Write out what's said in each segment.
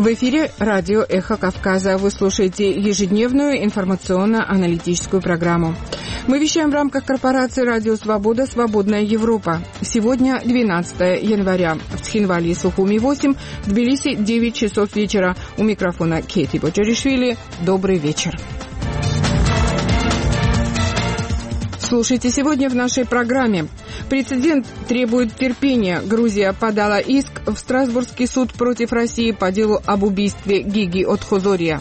В эфире радио «Эхо Кавказа». Вы слушаете ежедневную информационно-аналитическую программу. Мы вещаем в рамках корпорации «Радио Свобода. Свободная Европа». Сегодня 12 января. В Цхинвале и Сухуми 8, в Тбилиси 9 часов вечера. У микрофона Кейти Боджаришвили. Добрый вечер. Слушайте сегодня в нашей программе. Прецедент требует терпения. Грузия подала иск в Страсбургский суд против России по делу об убийстве Гиги Отхозория.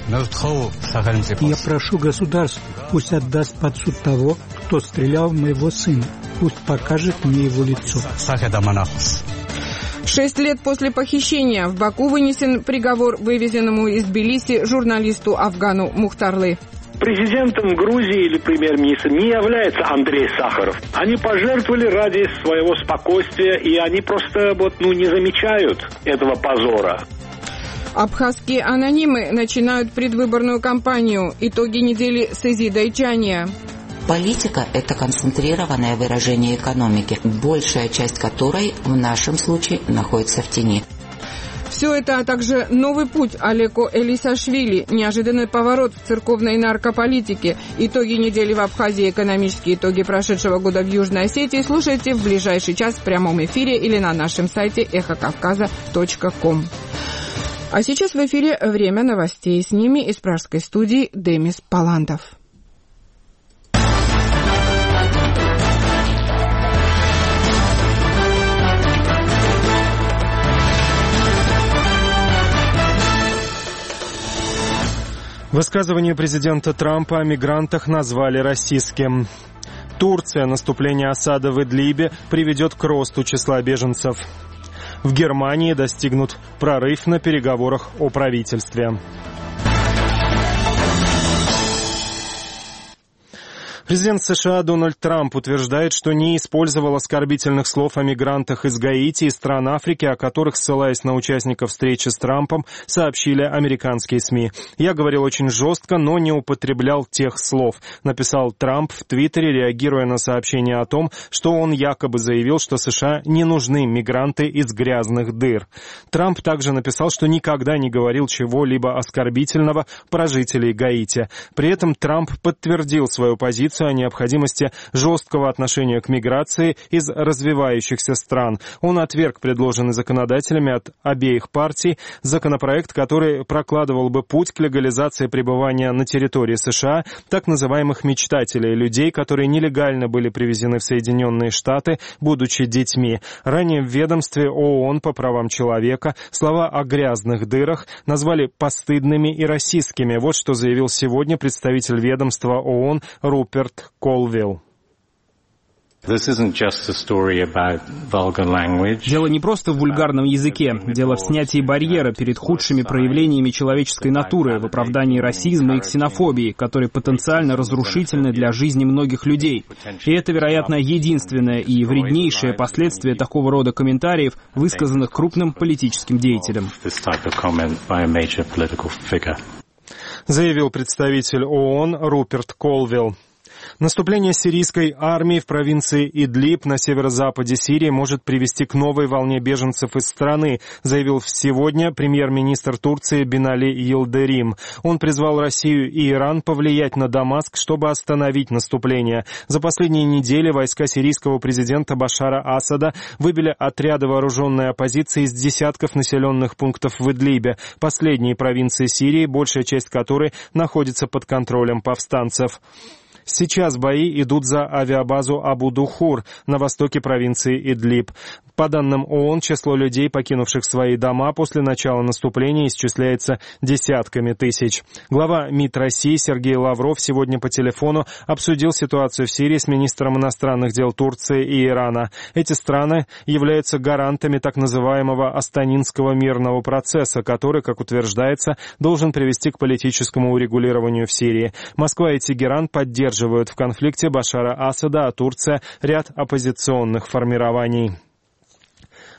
Я прошу государство, пусть отдаст под суд того, кто стрелял в моего сына. Пусть покажет мне его лицо. 6 лет после похищения в Баку вынесен приговор вывезенному из Тбилиси журналисту Афгану Мухтарлы. Президентом Грузии или премьер-министром не является Андрей Сахаров. Они пожертвовали ради своего спокойствия, и они просто не замечают этого позора. Абхазские анонимы начинают предвыборную кампанию. Итоги недели с Изидой Чания. Политика – это концентрированное выражение экономики, большая часть которой в нашем случае находится в тени. Все это, а также новый путь Алеко Элисашвили, неожиданный поворот в церковной наркополитике, итоги недели в Абхазии, экономические итоги прошедшего года в Южной Осетии слушайте в ближайший час в прямом эфире или на нашем сайте эхокавказа.ком. А сейчас в эфире время новостей. С ними из пражской студии Демис Паландов. Высказывание президента Трампа о мигрантах назвали расистским. Турция. Наступление Асада в Идлибе приведет к росту числа беженцев. В Германии достигнут прорыв на переговорах о правительстве. Президент США Дональд Трамп утверждает, что не использовал оскорбительных слов о мигрантах из Гаити и стран Африки, о которых, ссылаясь на участников встречи с Трампом, сообщили американские СМИ. «Я говорил очень жестко, но не употреблял тех слов», написал Трамп в Твиттере, реагируя на сообщение о том, что он якобы заявил, что США не нужны мигранты из грязных дыр. Трамп также написал, что никогда не говорил чего-либо оскорбительного про жителей Гаити. При этом Трамп подтвердил свою позицию о необходимости жесткого отношения к миграции из развивающихся стран. Он отверг предложенный законодателями от обеих партий законопроект, который прокладывал бы путь к легализации пребывания на территории США так называемых мечтателей, людей, которые нелегально были привезены в Соединенные Штаты, будучи детьми. Ранее в ведомстве ООН по правам человека слова о грязных дырах назвали постыдными и расистскими. Вот что заявил сегодня представитель ведомства ООН Руперт Колвилл. Дело не просто в вульгарном языке. Дело в снятии барьера перед худшими проявлениями человеческой натуры, в оправдании расизма и ксенофобии, которые потенциально разрушительны для жизни многих людей. И это, вероятно, единственное и вреднейшее последствие такого рода комментариев, высказанных крупным политическим деятелем. Заявил представитель ООН Руперт Колвилл. Наступление сирийской армии в провинции Идлиб на северо-западе Сирии может привести к новой волне беженцев из страны, заявил сегодня премьер-министр Турции Бинали Йылдырим. Он призвал Россию и Иран повлиять на Дамаск, чтобы остановить наступление. За последние недели войска сирийского президента Башара Асада выбили отряды вооруженной оппозиции из десятков населенных пунктов в Идлибе, последней провинции Сирии, большая часть которой находится под контролем повстанцев. Сейчас бои идут за авиабазу Абу-Духур на востоке провинции Идлиб. По данным ООН, число людей, покинувших свои дома после начала наступления, исчисляется десятками тысяч. Глава МИД России Сергей Лавров сегодня по телефону обсудил ситуацию в Сирии с министром иностранных дел Турции и Ирана. Эти страны являются гарантами так называемого Астанинского мирного процесса, который, как утверждается, должен привести к политическому урегулированию в Сирии. Москва и Тегеран поддерживают в конфликте Башара Асада, а Турция — ряд оппозиционных формирований.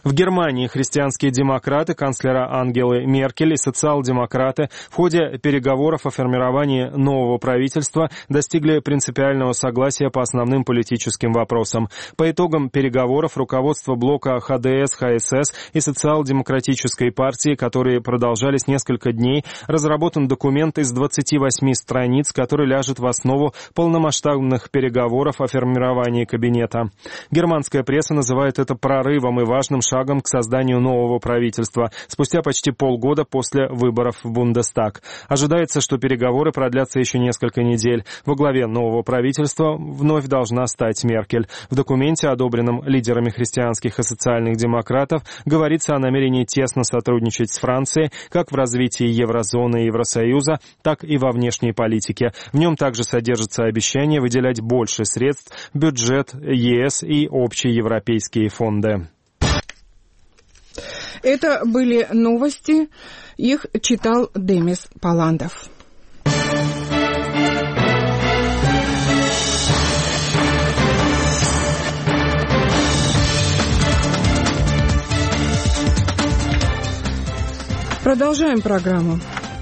В Германии христианские демократы, канцлера Ангелы Меркель и социал-демократы в ходе переговоров о формировании нового правительства достигли принципиального согласия по основным политическим вопросам. По итогам переговоров руководство блока ХДС, ХСС и социал-демократической партии, которые продолжались несколько дней, разработан документ из 28 страниц, который ляжет в основу полномасштабных переговоров о формировании кабинета. Германская пресса называет это прорывом и важным шагом к созданию нового правительства спустя почти полгода после выборов в Бундестаг. Ожидается, что переговоры продлятся еще несколько недель. Во главе нового правительства вновь должна стать Меркель. В документе, одобренном лидерами христианских и социальных демократов, говорится о намерении тесно сотрудничать с Францией как в развитии еврозоны и Евросоюза, так и во внешней политике. В нем также содержится обещание выделять больше средств в бюджет ЕС и общие европейские фонды. Это были новости. Их читал Демис Паландов. Продолжаем программу.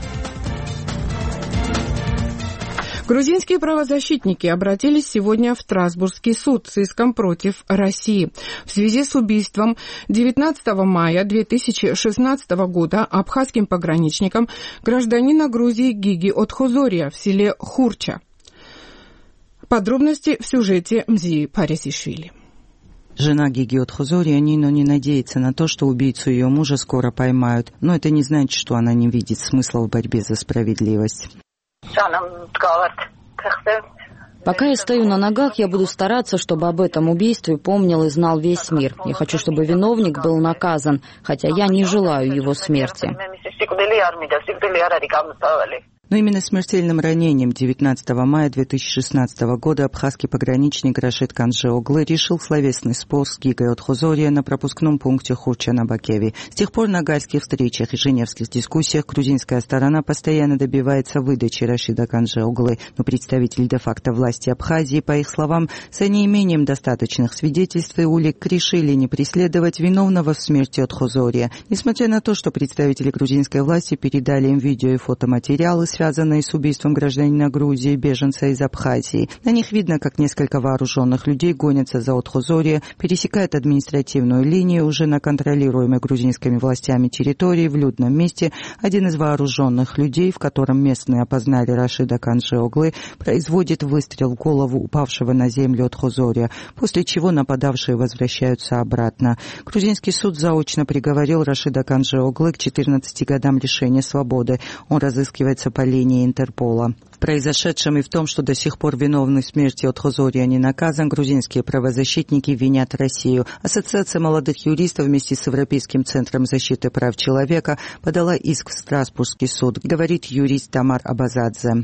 Грузинские правозащитники обратились сегодня в Страсбургский суд с иском против России в связи с убийством 19 мая 2016 года абхазским пограничником гражданина Грузии Гиги Отхозория в селе Хурча. Подробности в сюжете Мзии Парисишвили. Жена Гиги Отхозория Нино не надеется на то, что убийцу ее мужа скоро поймают, но это не значит, что она не видит смысла в борьбе за справедливость. Пока я стою на ногах, я буду стараться, чтобы об этом убийстве помнил и знал весь мир. Я хочу, чтобы виновник был наказан, хотя я не желаю его смерти. Но именно смертельным ранением 19 мая 2016 года абхазский пограничник Рашид Канжеоглы решил словесный спор с Гигой Отхозория на пропускном пункте Хурча на Бакеве. С тех пор на гальских встречах и женевских дискуссиях грузинская сторона постоянно добивается выдачи Рашида Канжеоглы, но представители де-факто власти Абхазии, по их словам, за неимением достаточных свидетельств и улик решили не преследовать виновного в смерти Отхозория, несмотря на то, что представители грузинской власти передали им видео и фотоматериалы, связанные с убийством гражданина Грузии, беженца из Абхазии. На них видно, как несколько вооруженных людей гонятся за Отхозория, пересекают административную линию уже на контролируемой грузинскими властями территории в людном месте. Один из вооруженных людей, в котором местные опознали Рашида Канжеоглы, производит выстрел в голову упавшего на землю Отхозория, после чего нападавшие возвращаются обратно. Грузинский суд заочно приговорил Рашида Канжеоглы к 14 годам лишения свободы. Он разыскивается по линии Интерпола. В произошедшем и в том, что до сих пор виновный в смерти Отхозория не наказан, грузинские правозащитники винят Россию. Ассоциация молодых юристов вместе с Европейским центром защиты прав человека подала иск в Страсбургский суд, говорит юрист Тамар Абазадзе.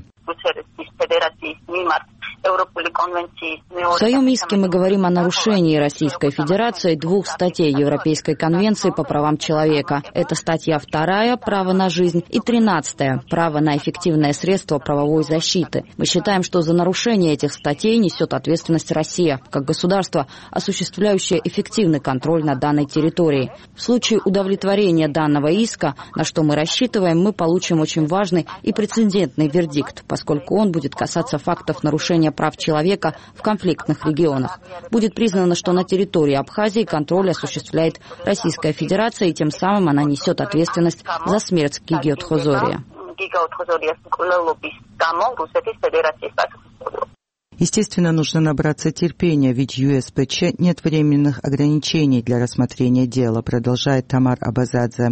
В своем иске мы говорим о нарушении Российской Федерации 2 статей Европейской конвенции по правам человека. Это статья 2 «Право на жизнь» и 13 «Право на эффективное средство правовой защиты». Мы считаем, что за нарушение этих статей несет ответственность Россия, как государство, осуществляющее эффективный контроль над данной территорией. В случае удовлетворения данного иска, на что мы рассчитываем, мы получим очень важный и прецедентный вердикт, поскольку он будет касаться фактов нарушения прав человека в конфликтных регионах. Будет признано, что на территории Абхазии контроль осуществляет Российская Федерация, и тем самым она несет ответственность за смерть Гиги Отхозория. Естественно, нужно набраться терпения, ведь в ЮСПЧ нет временных ограничений для рассмотрения дела, продолжает Тамар Абазадзе.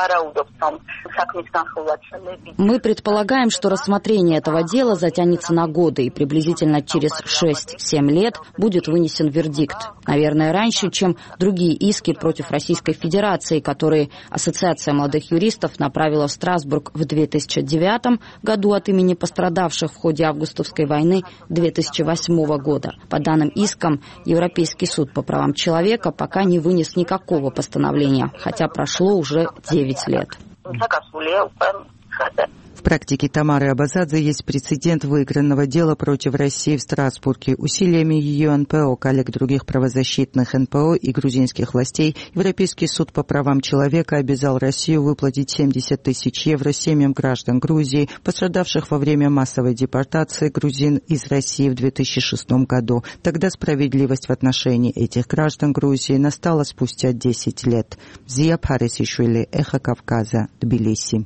Мы предполагаем, что рассмотрение этого дела затянется на годы, и приблизительно через 6-7 лет будет вынесен вердикт. Наверное, раньше, чем другие иски против Российской Федерации, которые Ассоциация молодых юристов направила в Страсбург в 2009 году от имени пострадавших в ходе августовской войны 2008 года. По данным искам, Европейский суд по правам человека пока не вынес никакого постановления, хотя прошло уже 9 лет. В практике Тамары Абазадзе есть прецедент выигранного дела против России в Страсбурге. Усилиями ее НПО, коллег других правозащитных НПО и грузинских властей, Европейский суд по правам человека обязал Россию выплатить 70 тысяч евро семьям граждан Грузии, пострадавших во время массовой депортации грузин из России в 2006 году. Тогда справедливость в отношении этих граждан Грузии настала спустя 10 лет. Зия Парисишвили, Эхо Кавказа, Тбилиси.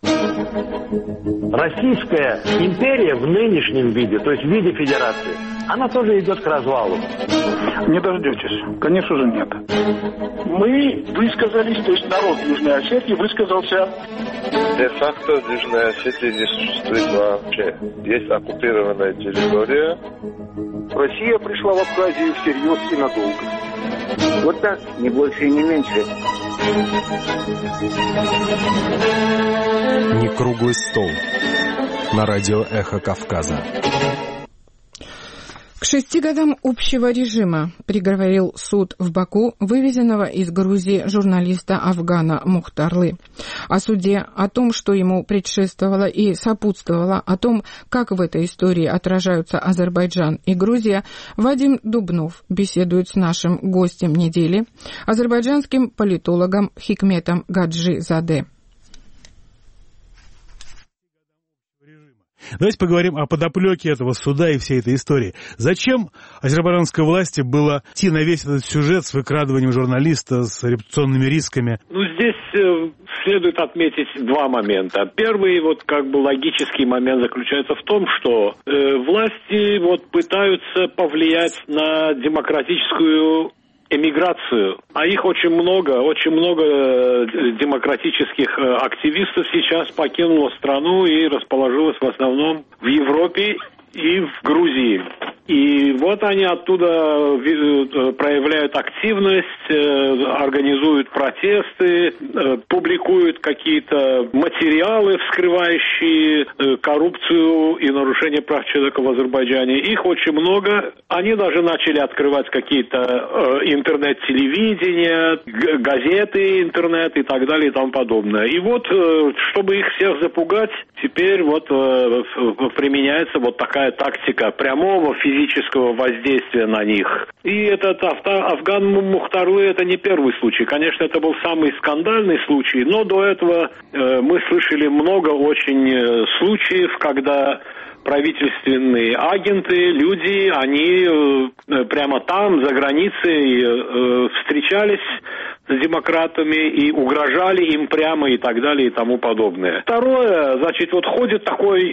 Российская империя в нынешнем виде, то есть в виде федерации, она тоже идет к развалу. Не дождетесь. Конечно же, нет. Мы высказались, то есть народ Южной Осетии высказался. Де-факто Южная Осетия не существует вообще. Есть оккупированная территория. Россия пришла в Абхазию всерьез и надолго. Вот так, не больше и не меньше. Не круглый стол. На радио «Эхо Кавказа». К 6 годам общего режима приговорил суд в Баку вывезенного из Грузии журналиста Афгана Мухтарлы. О суде, о том, что ему предшествовало и сопутствовало, о том, как в этой истории отражаются Азербайджан и Грузия, Вадим Дубнов беседует с нашим гостем недели, азербайджанским политологом Хикметом Гаджи-Заде. Давайте поговорим о подоплеке этого суда и всей этой истории. Зачем азербайджанской власти было идти на весь этот сюжет с выкрадыванием журналиста, с репутационными рисками? Здесь следует отметить два момента. Первый, логический момент заключается в том, что власти пытаются повлиять на демократическую эмиграцию, а их очень много демократических активистов сейчас покинуло страну и расположилось в основном в Европе и в Грузии. И они оттуда проявляют активность, организуют протесты, публикуют какие-то материалы, вскрывающие коррупцию и нарушение прав человека в Азербайджане. Их очень много. Они даже начали открывать какие-то интернет-телевидения, газеты, интернет и так далее и тому подобное. И чтобы их всех запугать, теперь применяется такая тактика прямого физического воздействия на них. И этот Афган Мухтарлы это не первый случай. Конечно, это был самый скандальный случай, но до этого мы слышали много очень случаев, когда правительственные агенты, люди, они прямо там, за границей, встречались с демократами и угрожали им прямо и так далее и тому подобное. Второе, ходит такой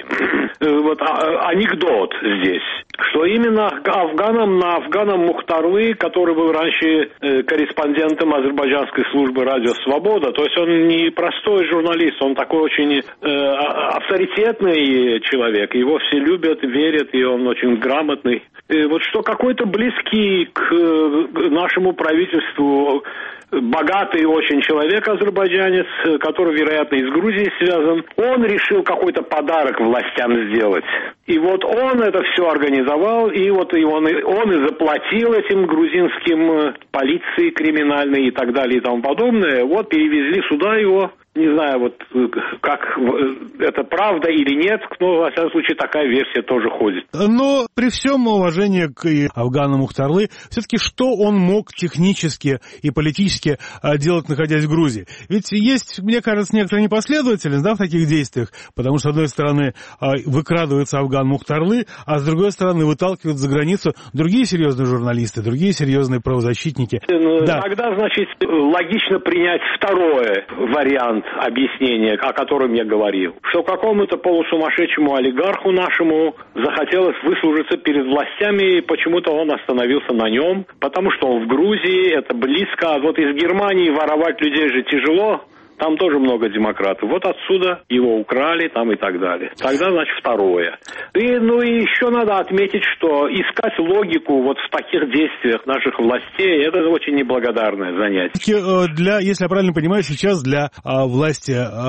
анекдот здесь, что именно Афганом Мухтарлы, который был раньше корреспондентом азербайджанской службы «Радио Свобода», то есть он не простой журналист, он такой очень авторитетный человек, его все любят, верят, и он очень грамотный. Что какой-то близкий к нашему правительству богатый очень человек, азербайджанец, который, вероятно, из Грузии связан, он решил какой-то подарок властям сделать. И он это все организовал, и он и заплатил этим грузинским полиции криминальной и так далее и тому подобное. Перевезли сюда его. Не знаю, как это правда или нет, но, во всяком случае, такая версия тоже ходит. Но при всем уважении к Афгану Мухтарлы, все-таки что он мог технически и политически делать, находясь в Грузии? Ведь есть, мне кажется, некоторая непоследовательность в таких действиях, потому что, с одной стороны, выкрадывается Афган Мухтарлы, а с другой стороны, выталкивают за границу другие серьезные журналисты, другие серьезные правозащитники. Тогда, логично принять второй вариант объяснения, о котором я говорил, что какому-то полусумасшедшему олигарху нашему захотелось выслужиться перед властями, и почему-то он остановился на нем, потому что он в Грузии, это близко, а из Германии воровать людей же тяжело, там тоже много демократов. Отсюда его украли там и так далее. Тогда, второе. И еще надо отметить, что искать логику в таких действиях наших властей, это очень неблагодарное занятие. Если я правильно понимаю, сейчас для власти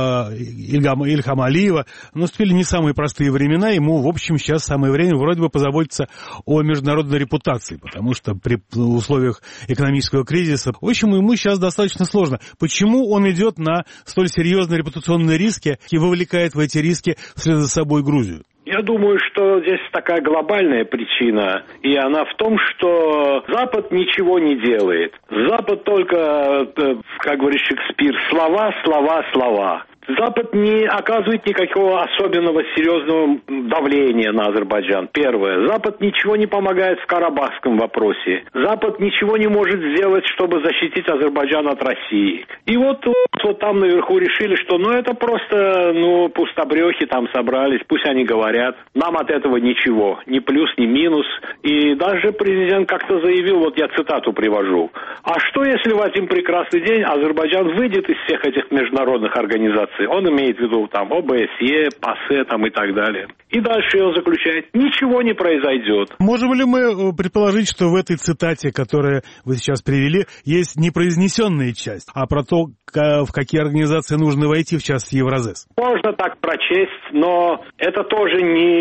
Ильхама Алиева наступили не самые простые времена. Ему, в общем, сейчас самое время вроде бы позаботиться о международной репутации, потому что при условиях экономического кризиса, в общем, ему сейчас достаточно сложно. Почему он идет на на столь серьезные репутационные риски и вовлекает в эти риски вслед за собой Грузию? Я думаю, что здесь такая глобальная причина, и она в том, что Запад ничего не делает. Запад только, как говорит Шекспир, слова, слова, слова. Запад не оказывает никакого особенного серьезного давления на Азербайджан. Первое. Запад ничего не помогает в карабахском вопросе. Запад ничего не может сделать, чтобы защитить Азербайджан от России. И вот там наверху решили, что это просто пустобрехи там собрались, пусть они говорят. Нам от этого ничего, ни плюс, ни минус. И даже президент как-то заявил, я цитату привожу: а что если в один прекрасный день Азербайджан выйдет из всех этих международных организаций? Он имеет в виду ОБСЕ, ПАСЕ и так далее. И дальше он заключает: ничего не произойдет. Можем ли мы предположить, что в этой цитате, которую вы сейчас привели, есть непроизнесенная часть, а про то, в какие организации нужно войти, в частности Евразес? Можно так прочесть, но это тоже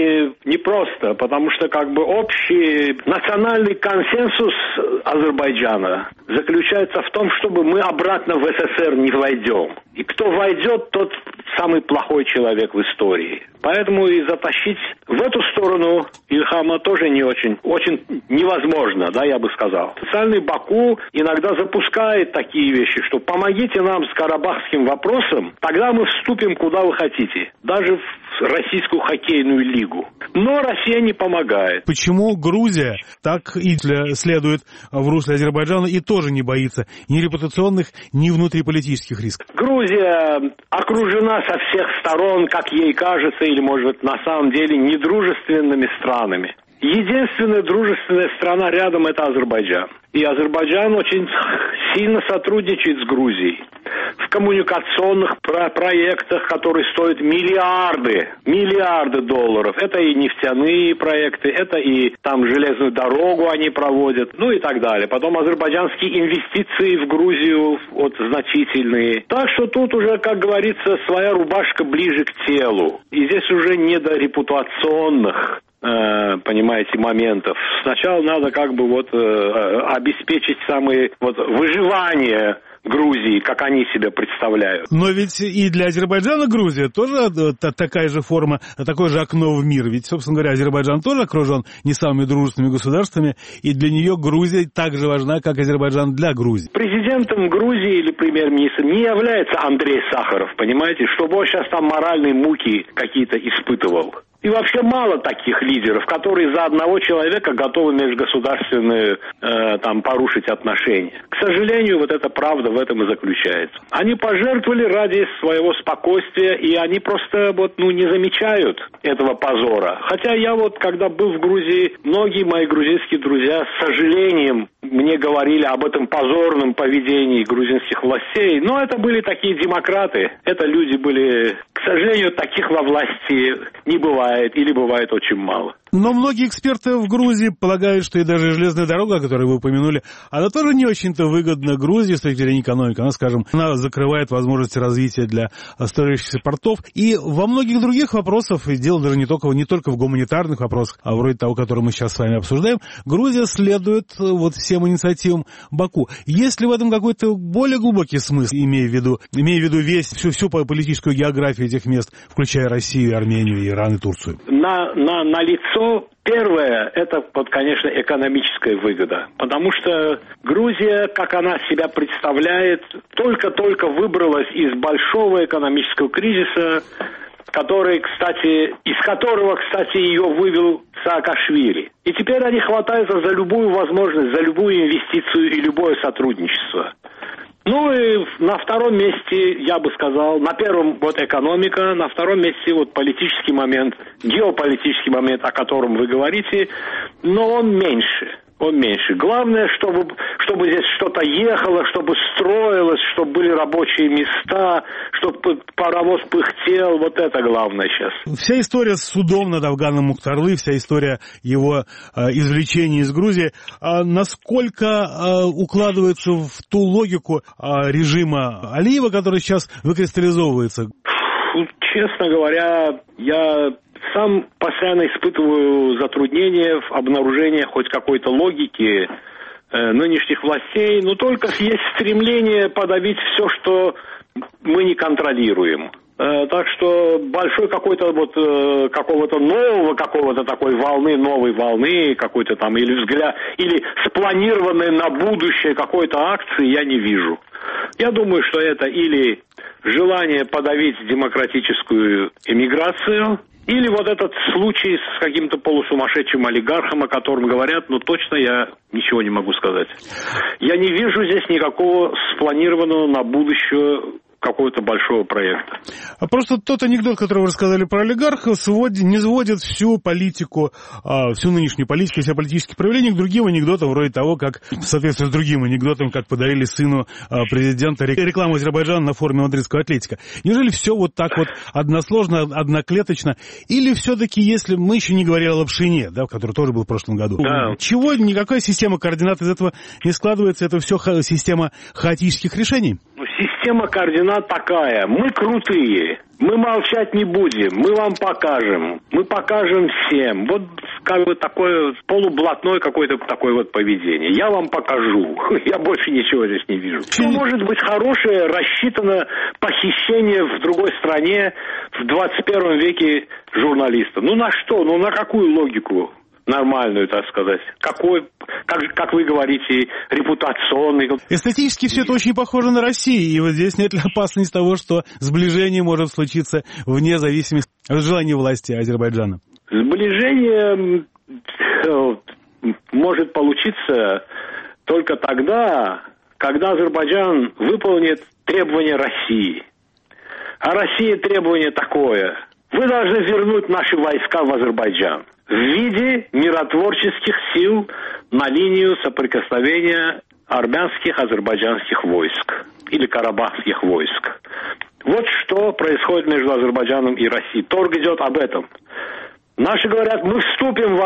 не просто, потому что общий национальный консенсус Азербайджана заключается в том, чтобы мы обратно в СССР не войдем. И кто войдет, тот самый плохой человек в истории. Поэтому и затащить в эту сторону Ильхама тоже не очень невозможно, я бы сказал. Официальный Баку иногда запускает такие вещи, что помогите нам с карабахским вопросом, тогда мы вступим куда вы хотите, даже в российскую хоккейную лигу. Но Россия не помогает. Почему Грузия так и следует в русле Азербайджана и тоже не боится ни репутационных, ни внутриполитических рисков? Грузия окружена со всех сторон, как ей кажется, или, может быть, на самом деле, недружественными странами. Единственная дружественная страна рядом – это Азербайджан. И Азербайджан очень сильно сотрудничает с Грузией в коммуникационных проектах, которые стоят миллиарды долларов. Это и нефтяные проекты, это и железную дорогу они проводят, и так далее. Потом азербайджанские инвестиции в Грузию значительные. Так что тут уже, как говорится, своя рубашка ближе к телу. И здесь уже не до репутационных моментов. Сначала надо обеспечить самое выживание Грузии, как они себя представляют. Но ведь и для Азербайджана Грузия тоже такая же форма, такое же окно в мир. Ведь, собственно говоря, Азербайджан тоже окружен не самыми дружественными государствами, и для нее Грузия так же важна, как Азербайджан для Грузии. Президентом Грузии или премьер-министром не является Андрей Сахаров, понимаете, чтобы он сейчас там моральные муки какие-то испытывал. И вообще мало таких лидеров, которые за одного человека готовы межгосударственные порушить отношения. К сожалению, эта правда в этом и заключается. Они пожертвовали ради своего спокойствия, и они просто не замечают этого позора. Хотя я когда был в Грузии, многие мои грузинские друзья с сожалением мне говорили об этом позорном поведении грузинских властей. Но это были такие демократы. Это люди были... К сожалению, таких во власти не бывает или бывает очень мало. Но многие эксперты в Грузии полагают, что и даже железная дорога, о которой вы упомянули, она тоже не очень-то выгодна Грузии с точки зрения экономики. Она закрывает возможности развития для строящихся портов. И во многих других вопросах, и дело даже не только в гуманитарных вопросах, а вроде того, который мы сейчас с вами обсуждаем, Грузия следует всем инициативам Баку. Есть ли в этом какой-то более глубокий смысл, имея в виду всю политическую географию этих мест, включая Россию, Армению, Иран и Турцию? На лицо первое, это, конечно, экономическая выгода. Потому что Грузия, как она себя представляет, только-только выбралась из большого экономического кризиса, из которого, кстати, ее вывел Саакашвили. И теперь они хватаются за любую возможность, за любую инвестицию и любое сотрудничество. И на втором месте, я бы сказал, на первом экономика, на втором месте политический момент, геополитический момент, о котором вы говорите, но он меньше. Главное, чтобы здесь что-то ехало, чтобы строилось, чтобы были рабочие места, чтобы паровоз пыхтел. Это главное сейчас. Вся история с судом над Афганом Мухтарлы, вся история его извлечения из Грузии, насколько укладывается в ту логику режима Алиева, который сейчас выкристаллизовывается? Честно говоря, я сам постоянно испытываю затруднения в обнаружении хоть какой-то логики нынешних властей, но только есть стремление подавить все, что мы не контролируем. Так что большой какой-то какого-то нового, какого-то такой волны, новой волны, какой-то там, или взгляд, или спланированной на будущее какой-то акции я не вижу. Я думаю, что это или желание подавить демократическую эмиграцию, или вот этот случай с каким-то полусумасшедшим олигархом, о котором говорят, но точно я ничего не могу сказать. Я не вижу здесь никакого спланированного на будущее какого-то большого проекта. А просто тот анекдот, который вы рассказали про олигархов, не сводит всю политику, всю нынешнюю политику, все политические проявления к другим анекдотам, вроде того, как в соответствии с другим анекдотом, как подарили сыну президента рекламу Азербайджана на форуме мадридского Атлетика. Неужели все вот так вот односложно, одноклеточно? Или все-таки, если мы еще не говорили о Лапшине, да, который тоже был в прошлом году, чего никакая система координат из этого не складывается, это все система хаотических решений? Система координат такая. Мы крутые. Мы молчать не будем. Мы вам покажем. Мы покажем всем. Вот как бы такое полублатное какое-то такое вот поведение. Я вам покажу. Я больше ничего здесь не вижу. Что может быть хорошее, рассчитано похищение в другой стране в 21 веке журналиста? Ну на что? Ну на какую логику? Нормальную, так сказать. Какой, как вы говорите, репутационный. Эстетически все это очень похоже на Россию, и вот здесь нет ли опасности того, что сближение может случиться вне зависимости от желания власти Азербайджана? Сближение может получиться только тогда, когда Азербайджан выполнит требования России. А Россия требование такое. Вы должны вернуть наши войска в Азербайджан в виде миротворческих сил на линию соприкосновения армянских, азербайджанских войск или карабахских войск. Вот что происходит между Азербайджаном и Россией. Торг идет об этом. Наши говорят, мы вступим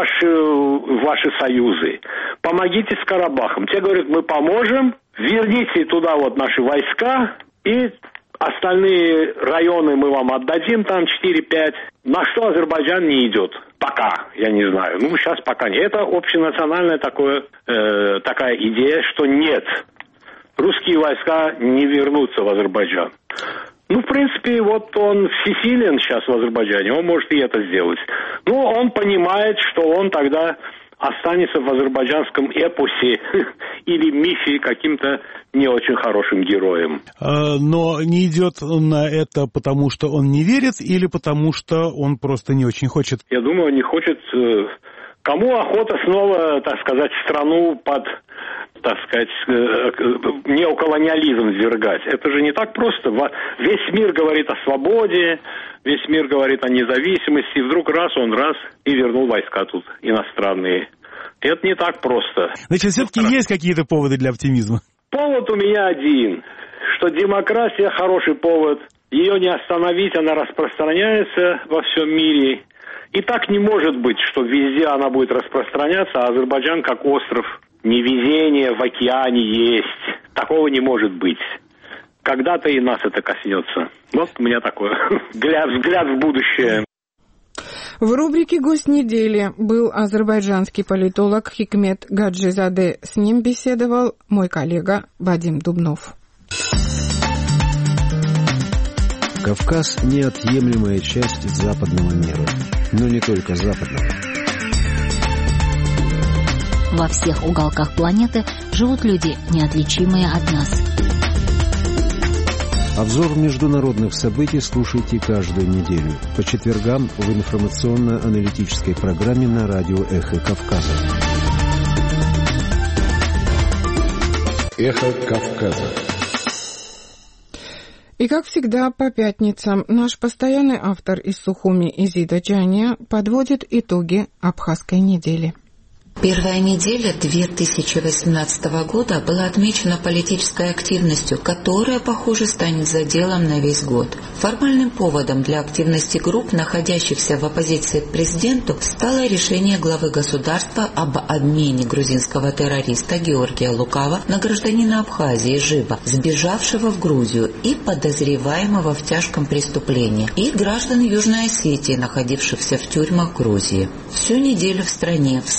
в ваши союзы, помогите с Карабахом. Те говорят, мы поможем, верните туда вот наши войска и остальные районы мы вам отдадим, там 4-5. На что Азербайджан не идет? Пока, я не знаю. Ну, сейчас пока нет. Это общенациональная такая идея, что нет. Русские войска не вернутся в Азербайджан. Ну, в принципе, вот он всесилен сейчас в Азербайджане, он может и это сделать. Ну, он понимает, что он тогда останется в азербайджанском эпосе или мифе каким-то не очень хорошим героем. Но не идет он на это потому, что он не верит, или потому, что он просто не очень хочет? Я думаю, он не хочет. Кому охота снова, так сказать, страну под, так сказать, неоколониализм ввергать? Это же не так просто. Весь мир говорит о свободе, весь мир говорит о независимости, и вдруг раз и вернул войска тут иностранные. Это не так просто. Значит, все-таки есть какие-то поводы для оптимизма? Повод у меня один, что демократия хороший повод, ее не остановить, она распространяется во всем мире. И так не может быть, что везде она будет распространяться, а Азербайджан как остров невезения в океане есть. Такого не может быть. Когда-то и нас это коснется. Вот у меня такой взгляд в будущее. В рубрике «Гость недели» был азербайджанский политолог Хикмет Гаджизаде. С ним беседовал мой коллега Вадим Дубнов. Кавказ – неотъемлемая часть западного мира. Но не только западного. Во всех уголках планеты живут люди, неотличимые от нас. Обзор международных событий слушайте каждую неделю по четвергам в информационно-аналитической программе на радио «Эхо Кавказа». «Эхо Кавказа». И, как всегда, по пятницам наш постоянный автор из Сухуми Изида Джания подводит итоги Абхазской недели. Первая неделя 2018 года была отмечена политической активностью, которая, похоже, станет заделом на весь год. Формальным поводом для активности групп, находящихся в оппозиции к президенту, стало решение главы государства об обмене грузинского террориста Георгия Лукава на гражданина Абхазии Жиба, сбежавшего в Грузию и подозреваемого в тяжком преступлении, и граждан Южной Осетии, находившихся в тюрьмах Грузии. Всю неделю в стране, в СМИ и в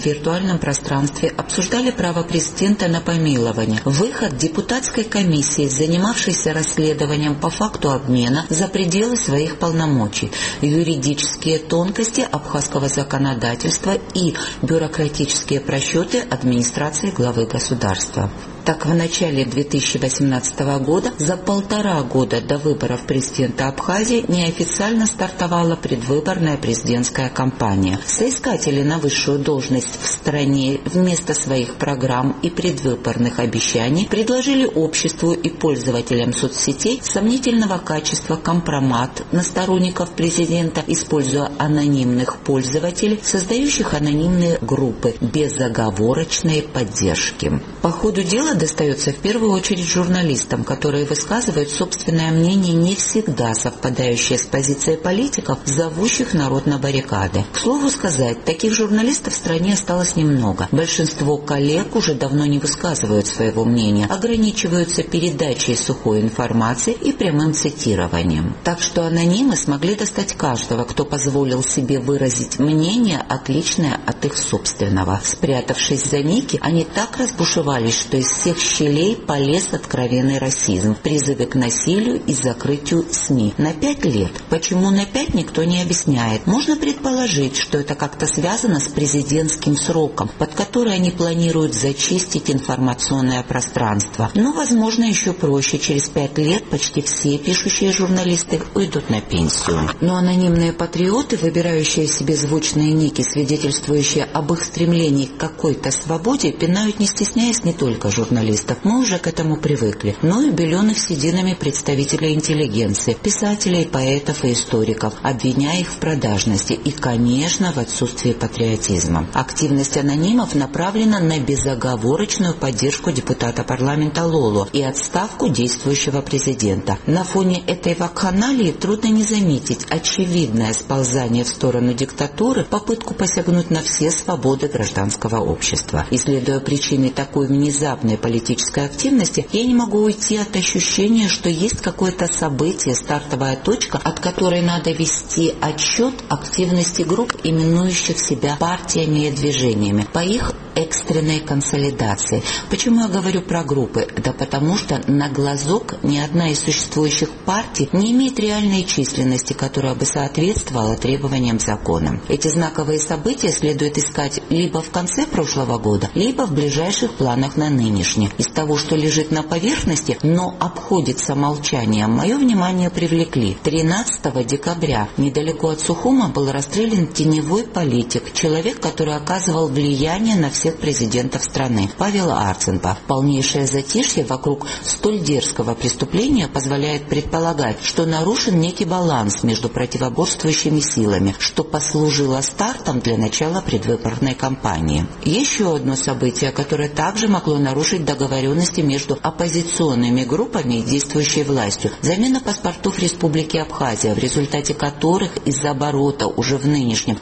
виртуальном пространстве обсуждали право президента на помилование, выход депутатской комиссии, занимавшейся расследованием по факту обмена, за пределы своих полномочий, юридические тонкости абхазского законодательства и бюрократические просчеты администрации главы государства. Так, в начале 2018 года, за 1,5 года до выборов президента Абхазии, неофициально стартовала предвыборная президентская кампания. Соискатели на высшую должность в стране вместо своих программ и предвыборных обещаний предложили обществу и пользователям соцсетей сомнительного качества компромат на сторонников президента, используя анонимных пользователей, создающих анонимные группы безоговорочной поддержки. По ходу дела достается в первую очередь журналистам, которые высказывают собственное мнение, не всегда совпадающее с позицией политиков, зовущих народ на баррикады. К слову сказать, таких журналистов в стране осталось немного. Большинство коллег уже давно не высказывают своего мнения, ограничиваются передачей сухой информации и прямым цитированием. Так что анонимы смогли достать каждого, кто позволил себе выразить мнение, отличное от их собственного. Спрятавшись за ники, они так разбушевались, что из всех щелей полез откровенный расизм, призывы к насилию и закрытию СМИ. На 5 лет. Почему на 5, никто не объясняет. Можно предположить, что это как-то связано с президентским сроком, под который они планируют зачистить информационное пространство. Но, возможно, еще проще. Через 5 лет почти все пишущие журналисты уйдут на пенсию. Но анонимные патриоты, выбирающие себе звучные ники, свидетельствующие об их стремлении к какой-то свободе, пинают, не стесняясь, не только журналистов. Мы уже к этому привыкли. Но и беленых сединами представителей интеллигенции, писателей, поэтов и историков, обвиняя их в продажности и, конечно, в отсутствии патриотизма. Активность анонимов направлена на безоговорочную поддержку депутата парламента Лоло и отставку действующего президента. На фоне этой вакханалии трудно не заметить очевидное сползание в сторону диктатуры, попытку посягнуть на все свободы гражданского общества. Исследуя причины такой внезапной политической активности, я не могу уйти от ощущения, что есть какое-то событие, стартовая точка, от которой надо вести отчет активности групп, именующих себя партиями и движениями, по их экстренной консолидации. Почему я говорю про группы? Да потому что на глазок ни одна из существующих партий не имеет реальной численности, которая бы соответствовала требованиям закона. Эти знаковые события следует искать либо в конце прошлого года, либо в ближайших планах на нынешний. Из того, что лежит на поверхности, но обходится молчанием, мое внимание привлекли. 13 декабря недалеко от Сухума был расстрелян теневой политик, человек, который оказывал влияние на всех президентов страны, Павел Арценбах. Полнейшее затишье вокруг столь дерзкого преступления позволяет предполагать, что нарушен некий баланс между противоборствующими силами, что послужило стартом для начала предвыборной кампании. Еще одно событие, которое также могло нарушить договоренности между оппозиционными группами и действующей властью. Замена паспортов Республики Абхазия, в результате которых из оборота уже в нынешнем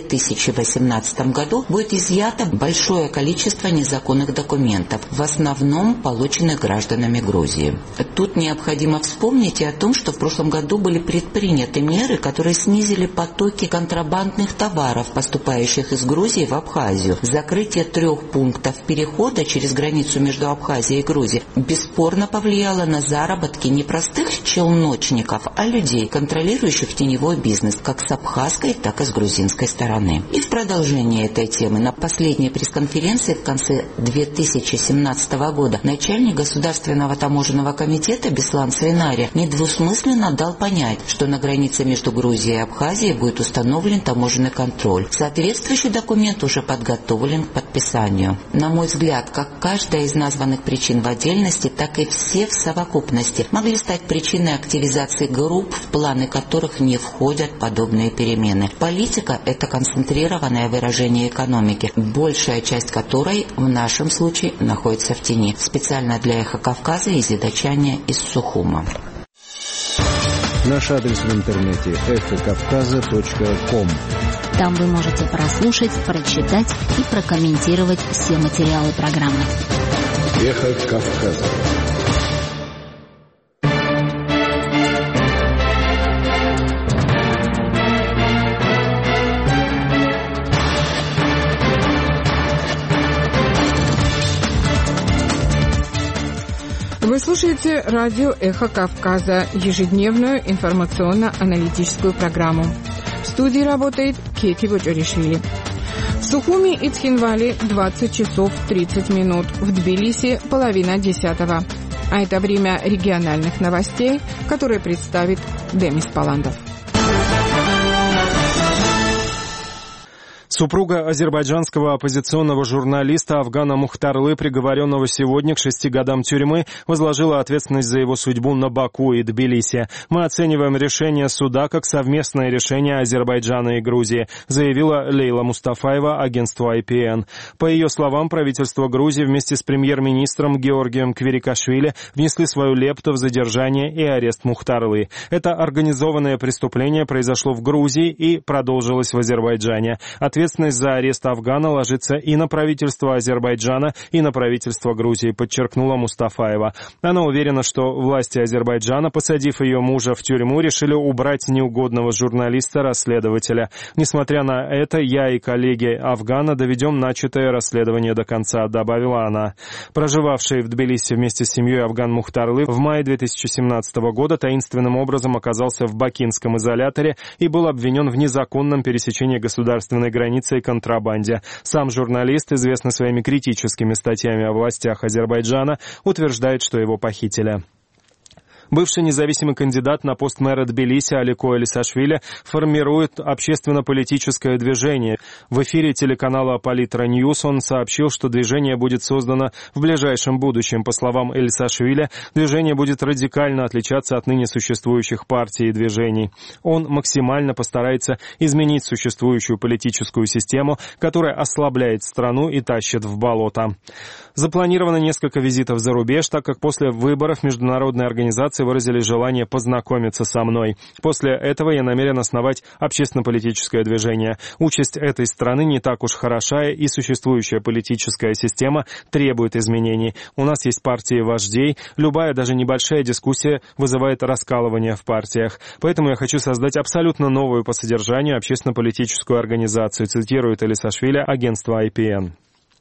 2018 году будет изъято большое количество незаконных документов, в основном полученных гражданами Грузии. Тут необходимо вспомнить и о том, что в прошлом году были предприняты меры, которые снизили потоки контрабандных товаров, поступающих из Грузии в Абхазию. Закрытие 3 пунктов перехода через границу между Абхазией и Грузией бесспорно повлияло на заработки не простых челночников, а людей, контролирующих теневой бизнес как с абхазской, так и с грузинской стороны. И в продолжение этой темы на последней пресс-конференции в конце 2017 года начальник Государственного таможенного комитета Беслан Свинари недвусмысленно дал понять, что на границе между Грузией и Абхазией будет установлен таможенный контроль. Соответствующий документ уже подготовлен к подписанию. На мой взгляд, как каждая из названных причин в отдельности, так и все в совокупности могли стать причиной активизации групп, в планы которых не входят подобные перемены. Политика – это концентрированное выражение экономики, большая часть которой в нашем случае находится в тени. Специально для «Эхо Кавказа» и «Зидачане» из Сухума. Наш адрес в интернете эхокавказа.ком. Там вы можете прослушать, прочитать и прокомментировать все материалы программы. Эхо Кавказа. слушаете радио «Эхо Кавказа», ежедневную информационно-аналитическую программу. В студии работает Кети Бочоришвили. В Сухуми и Цхинвале 20 часов 30 минут, в Тбилиси половина 10-го. А это время региональных новостей, которые представит Демис Паландов. Супруга азербайджанского оппозиционного журналиста Афгана Мухтарлы, приговоренного сегодня к 6 годам тюрьмы, возложила ответственность за его судьбу на Баку и Тбилиси. «Мы оцениваем решение суда как совместное решение Азербайджана и Грузии», заявила Лейла Мустафаева агентству IPN. По ее словам, правительство Грузии вместе с премьер-министром Георгием Квирикашвили внесли свою лепту в задержание и арест Мухтарлы. Это организованное преступление произошло в Грузии и продолжилось в Азербайджане. Ответственность за арест Афгана ложится и на правительство Азербайджана, и на правительство Грузии, подчеркнула Мустафаева. Она уверена, что власти Азербайджана, посадив ее мужа в тюрьму, решили убрать неугодного журналиста-расследователя. Несмотря на это, я и коллеги Афгана доведем начатое расследование до конца, добавила она. Проживавший в Тбилиси вместе с семьей Афган Мухтарлы в мае 2017 года таинственным образом оказался в бакинском изоляторе и был обвинен в незаконном пересечении государственной границы и контрабанде. Сам журналист, известный своими критическими статьями о властях Азербайджана, утверждает, что его похитили. Бывший независимый кандидат на пост мэра Тбилиси Алико Элисашвили формирует общественно-политическое движение. В эфире телеканала Политра Ньюс он сообщил, что движение будет создано в ближайшем будущем. По словам Элисашвили, движение будет радикально отличаться от ныне существующих партий и движений. Он максимально постарается изменить существующую политическую систему, которая ослабляет страну и тащит в болото. Запланировано несколько визитов за рубеж, так как после выборов международные организации выразили желание познакомиться со мной. После этого я намерен основать общественно-политическое движение. Участь этой страны не так уж хороша, и существующая политическая система требует изменений. У нас есть партии вождей. Любая, даже небольшая дискуссия вызывает раскалывание в партиях. Поэтому я хочу создать абсолютно новую по содержанию общественно-политическую организацию, цитирует Элисашвили агентство IPN.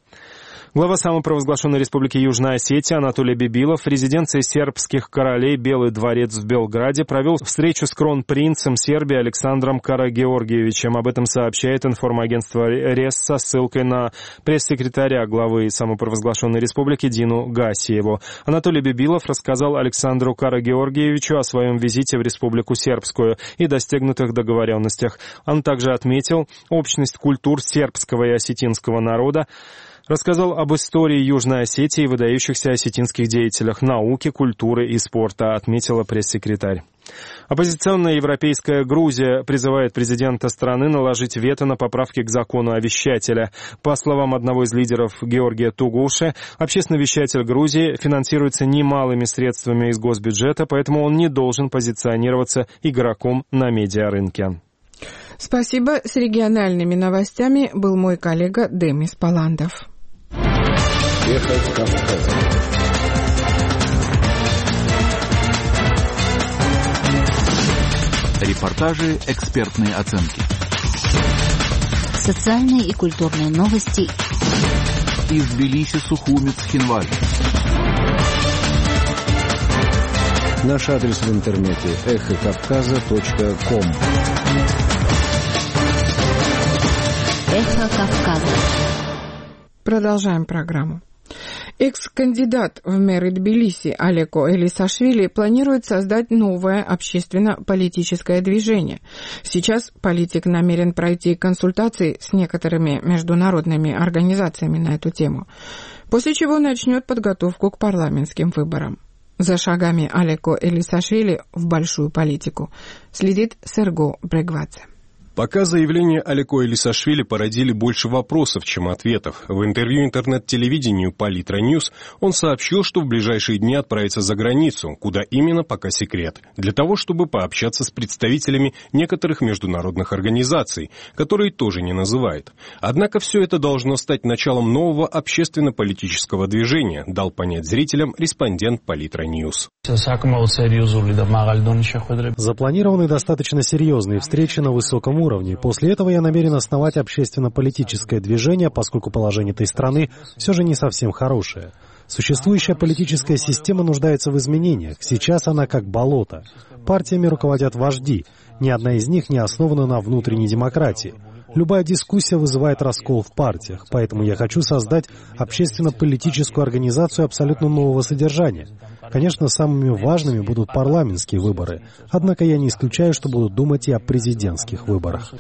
Глава самопровозглашенной республики Южная Осетия Анатолий Бибилов в резиденции сербских королей Белый дворец в Белграде провел встречу с кронпринцем Сербии Александром Карагеоргиевичем. Об этом сообщает информагентство РЕС со ссылкой на пресс-секретаря главы самопровозглашенной республики Дину Гасиеву. Анатолий Бибилов рассказал Александру Карагеоргиевичу о своем визите в Республику Сербскую и достигнутых договоренностях. Он также отметил общность культур сербского и осетинского народа, рассказал об истории Южной Осетии и выдающихся осетинских деятелях науки, культуры и спорта, отметила пресс-секретарь. Оппозиционная европейская Грузия призывает президента страны наложить вето на поправки к закону о вещателе. По словам одного из лидеров Георгия Тугуши, общественный вещатель Грузии финансируется немалыми средствами из госбюджета, поэтому он не должен позиционироваться игроком на медиарынке. Спасибо. С региональными новостями был мой коллега Демис Паландов. Эхо Кавказа. Репортажи, экспертные оценки. Социальные и культурные новости. Из Тбилиси, Сухуми, Цхинвали. Наш адрес в интернете эхокавказа.ком. Эхо Кавказа. Продолжаем программу. Экс-кандидат в мэры Тбилиси Алеко Элисашвили планирует создать новое общественно-политическое движение. Сейчас политик намерен пройти консультации с некоторыми международными организациями на эту тему, после чего начнет подготовку к парламентским выборам. За шагами Алеко Элисашвили в большую политику следит Серго Брегвадзе. Пока заявления Алеко Элисашвили породили больше вопросов, чем ответов. В интервью интернет-телевидению Политра Ньюс он сообщил, что в ближайшие дни отправится за границу, куда именно пока секрет, для того, чтобы пообщаться с представителями некоторых международных организаций, которые тоже не называет. Однако все это должно стать началом нового общественно-политического движения, дал понять зрителям респондент Политра Ньюс. Запланированы достаточно серьезные встречи на высоком уровне уровне. После этого я намерен основать общественно-политическое движение, поскольку положение этой страны все же не совсем хорошее. Существующая политическая система нуждается в изменениях. Сейчас она как болото. Партиями руководят вожди. Ни одна из них не основана на внутренней демократии. Любая дискуссия вызывает раскол в партиях, поэтому я хочу создать общественно-политическую организацию абсолютно нового содержания. Конечно, самыми важными будут парламентские выборы, однако я не исключаю, что будут думать и о президентских выборах.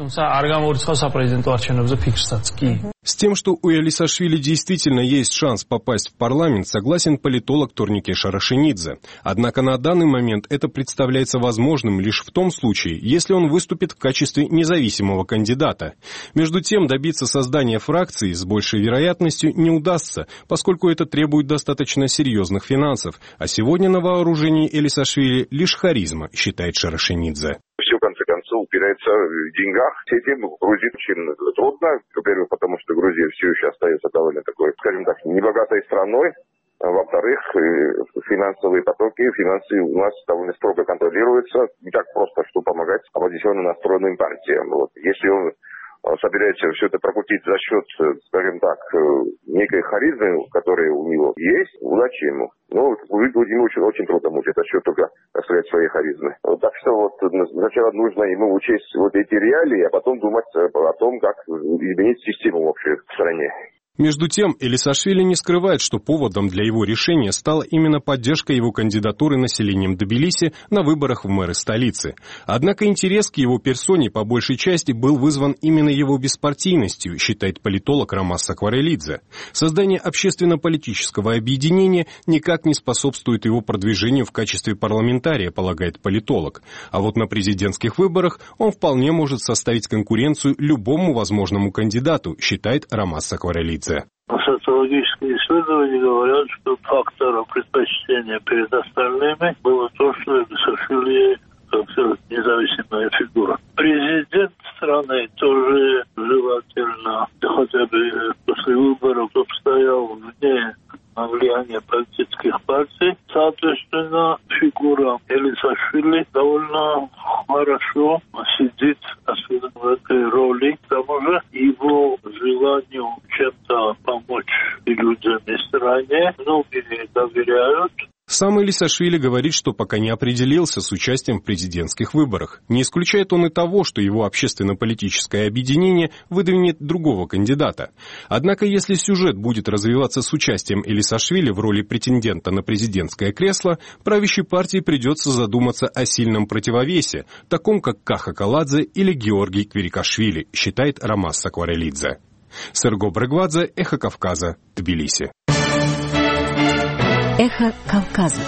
С тем, что у Элисашвили действительно есть шанс попасть в парламент, согласен политолог Турнике Шарашенидзе. Однако на данный момент это представляется возможным лишь в том случае, если он выступит в качестве независимого кандидата. Между тем, добиться создания фракции с большей вероятностью не удастся, поскольку это требует достаточно серьезных финансов, а сегодня на вооружении Элисашвили лишь харизма, считает Шарашенидзе. Все, в конце концов, упирается в деньгах. С этим в Грузии очень трудно. Во-первых, потому что Грузия все еще остается довольно такой, скажем так, небогатой страной. Во-вторых, финансовые потоки, финансы у нас довольно строго контролируются. Не так просто, что помогать оппозиционно настроенным партиям. Вот. Если он собирается все это прокрутить за счет, скажем так, некой харизмы, которая у него есть, удачи ему. Но ему очень трудно будет за счет только, так сказать, своей харизмы. Так что вот сначала нужно ему учесть вот эти реалии, а потом думать о том, как изменить систему вообще в стране. Между тем, Элисашвили не скрывает, что поводом для его решения стала именно поддержка его кандидатуры населением Тбилиси на выборах в мэры столицы. Однако интерес к его персоне по большей части был вызван именно его беспартийностью, считает политолог Ромас Сакварелидзе. Создание общественно-политического объединения никак не способствует его продвижению в качестве парламентария, полагает политолог. А вот на президентских выборах он вполне может составить конкуренцию любому возможному кандидату, считает Ромас Сакварелидзе. Социологические исследования говорят, что фактором предпочтения перед остальными было то, что Элисашвили независимая фигура. Президент страны тоже желательно, хотя бы после выборов, обстоял вне влияния политических партий. Соответственно, фигура Элисашвили довольно хорошо сидит в этой роли. К тому же его желанию чем-то помочь людям и стране многие доверяют. Сам Элисашвили говорит, что пока не определился с участием в президентских выборах. Не исключает он и того, что его общественно-политическое объединение выдвинет другого кандидата. Однако, если сюжет будет развиваться с участием Элисашвили в роли претендента на президентское кресло, правящей партии придется задуматься о сильном противовесе, таком как Каха Каладзе или Георгий Квирикашвили, считает Ромас Сакварелидзе. Серго Брегвадзе, Эхо Кавказа, Тбилиси. Эхо Кавказа.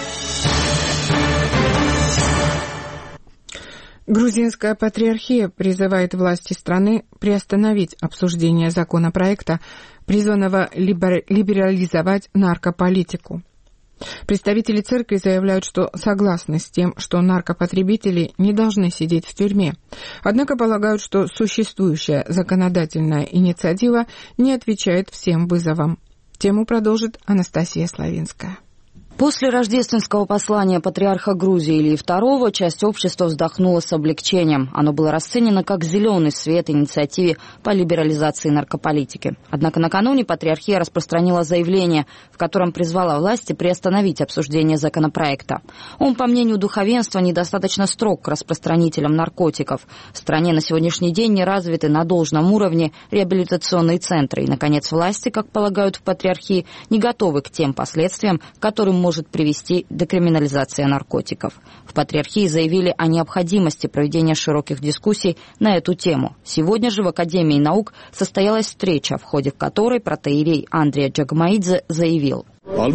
Грузинская патриархия призывает власти страны приостановить обсуждение законопроекта, призванного либерализовать наркополитику. Представители церкви заявляют, что согласны с тем, что наркопотребители не должны сидеть в тюрьме. Однако полагают, что существующая законодательная инициатива не отвечает всем вызовам. Тему продолжит Анастасия Славинская. После рождественского послания патриарха Грузии Ильи II часть общества вздохнула с облегчением. Оно было расценено как зеленый свет инициативе по либерализации наркополитики. Однако накануне патриархия распространила заявление, в котором призвала власти приостановить обсуждение законопроекта. Он, по мнению духовенства, недостаточно строг к распространителям наркотиков. В стране на сегодняшний день не развиты на должном уровне реабилитационные центры. И, наконец, власти, как полагают в патриархии, не готовы к тем последствиям, которым может привести декриминализация наркотиков. В патриархии заявили о необходимости проведения широких дискуссий на эту тему. Сегодня же в Академии наук состоялась встреча, в ходе которой протоиерей Андрей Джагмаидзе заявил: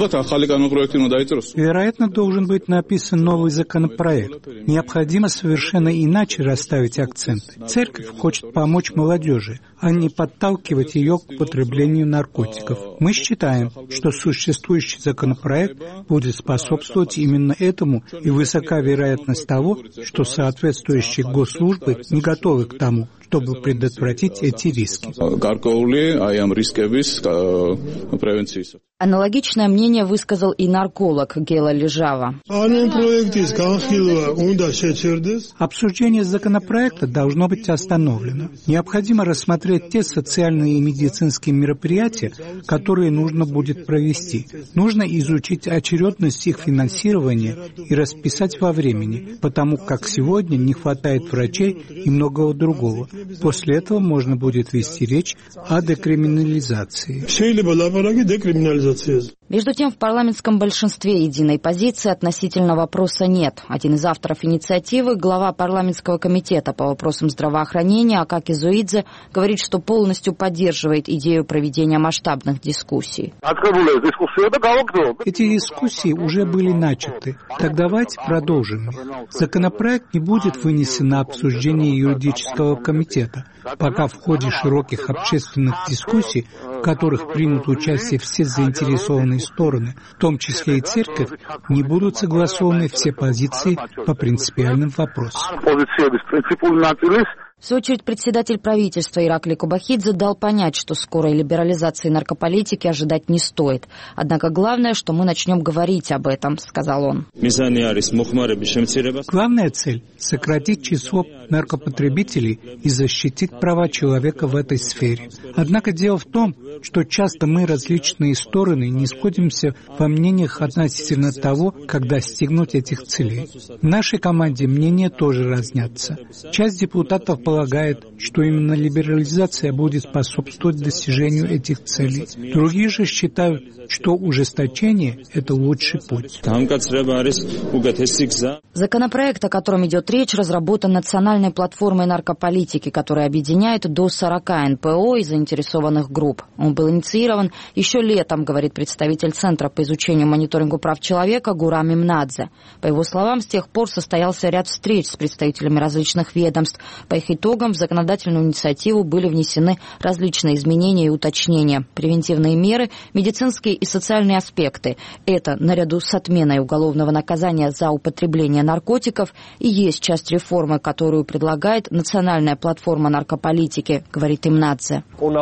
вероятно, должен быть написан новый законопроект. Необходимо совершенно иначе расставить акценты. Церковь хочет помочь молодежи, а не подталкивать ее к употреблению наркотиков. Мы считаем, что существующий законопроект будет способствовать именно этому, и высока вероятность того, что соответствующие госслужбы не готовы к тому, чтобы предотвратить эти риски. Аналогичное мнение высказал и нарколог Гела Лежава. Обсуждение законопроекта должно быть остановлено. Необходимо рассмотреть те социальные и медицинские мероприятия, которые нужно будет провести. Нужно изучить очередность их финансирования и расписать во времени, потому как сегодня не хватает врачей и многого другого. После этого можно будет вести речь о декриминализации. Между тем, в парламентском большинстве единой позиции относительно вопроса нет. Один из авторов инициативы, глава парламентского комитета по вопросам здравоохранения Акаки Зоидзе, говорит, что полностью поддерживает идею проведения масштабных дискуссий. Эти дискуссии уже были начаты. Так давайте продолжим их. Законопроект не будет вынесен на обсуждение юридического комитета, пока в ходе широких общественных дискуссий, в которых примут участие все заинтересованные стороны, в том числе и церковь, не будут согласованы все позиции по принципиальным вопросам. В свою очередь, председатель правительства Иракли Кобахидзе дал понять, что скорой либерализации наркополитики ожидать не стоит. Однако главное, что мы начнем говорить об этом, сказал он. Главная цель – сократить число наркопотребителей и защитить права человека в этой сфере. Однако дело в том, что часто мы, различные стороны, не сходимся во мнениях относительно того, как достигнуть этих целей. В нашей команде мнения тоже разнятся. Часть депутатов полагает, что именно либерализация будет способствовать достижению этих целей. Другие же считают, что ужесточение – это лучший путь. Законопроект, о котором идет речь, разработан национальной платформой наркополитики, которая объединяет до 40 НПО и заинтересованных групп. Он был инициирован еще летом, говорит представитель Центра по изучению и мониторингу прав человека Гурам Мнадзе. По его словам, с тех пор состоялся ряд встреч с представителями различных ведомств. По их итогам в законодательную инициативу были внесены различные изменения и уточнения. Превентивные меры, медицинские и социальные аспекты. Это, наряду с отменой уголовного наказания за употребление наркотиков, и есть часть реформы, которую предлагает национальная платформа наркополитики, говорит Мнадзе.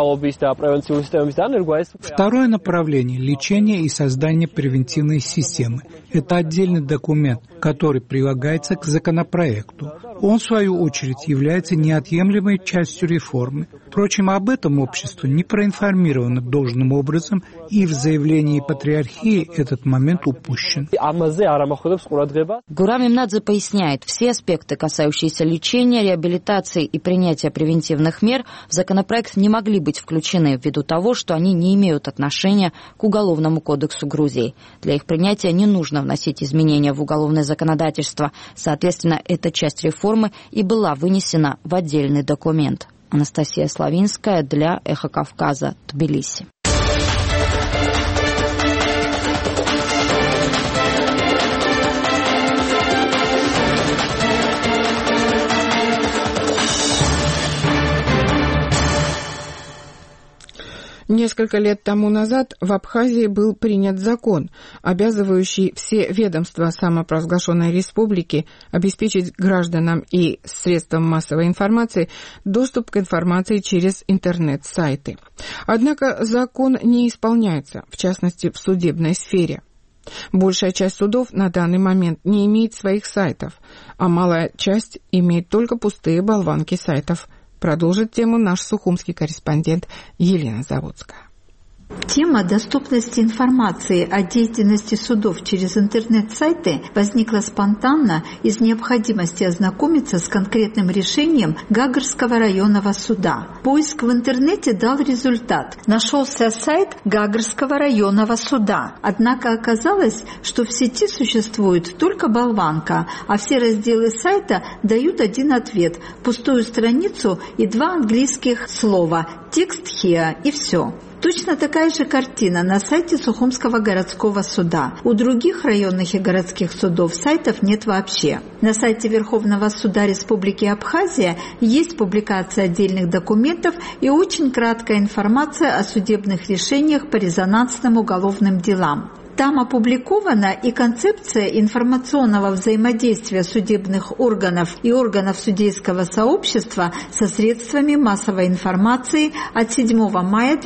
Второе направление – лечение и создание превентивной системы. Это отдельный документ, который прилагается к законопроекту. Он, в свою очередь, является неотъемлемой частью реформы. Впрочем, об этом общество не проинформировано должным образом, и в заявлении патриархии этот момент упущен. Гурам Мнадзе поясняет, все аспекты, касающиеся лечения, реабилитации и принятия превентивных мер, в законопроект не могли быть включены ввиду того, что они не имеют отношения к Уголовному кодексу Грузии. Для их принятия не нужно вносить изменения в уголовное законодательство. Соответственно, эта часть реформы и была вынесена в отдельный документ. Анастасия Славинская для «Эхо Кавказа», Тбилиси. Несколько лет тому назад в Абхазии был принят закон, обязывающий все ведомства самопровозглашенной республики обеспечить гражданам и средствам массовой информации доступ к информации через интернет-сайты. Однако закон не исполняется, в частности, в судебной сфере. Большая часть судов на данный момент не имеет своих сайтов, а малая часть имеет только пустые болванки сайтов. Продолжит тему наш сухумский корреспондент Елена Заводская. Тема доступности информации о деятельности судов через интернет-сайты возникла спонтанно из необходимости ознакомиться с конкретным решением Гагарского районного суда. Поиск в интернете дал результат. Нашелся сайт Гагарского районного суда. Однако оказалось, что в сети существует только болванка, а все разделы сайта дают один ответ – пустую страницу и два английских слова «текст here» и все. Точно такая же картина на сайте Сухумского городского суда. У других районных и городских судов сайтов нет вообще. На сайте Верховного суда Республики Абхазия есть публикация отдельных документов и очень краткая информация о судебных решениях по резонансным уголовным делам. Там опубликована и концепция информационного взаимодействия судебных органов и органов судейского сообщества со средствами массовой информации от 7 мая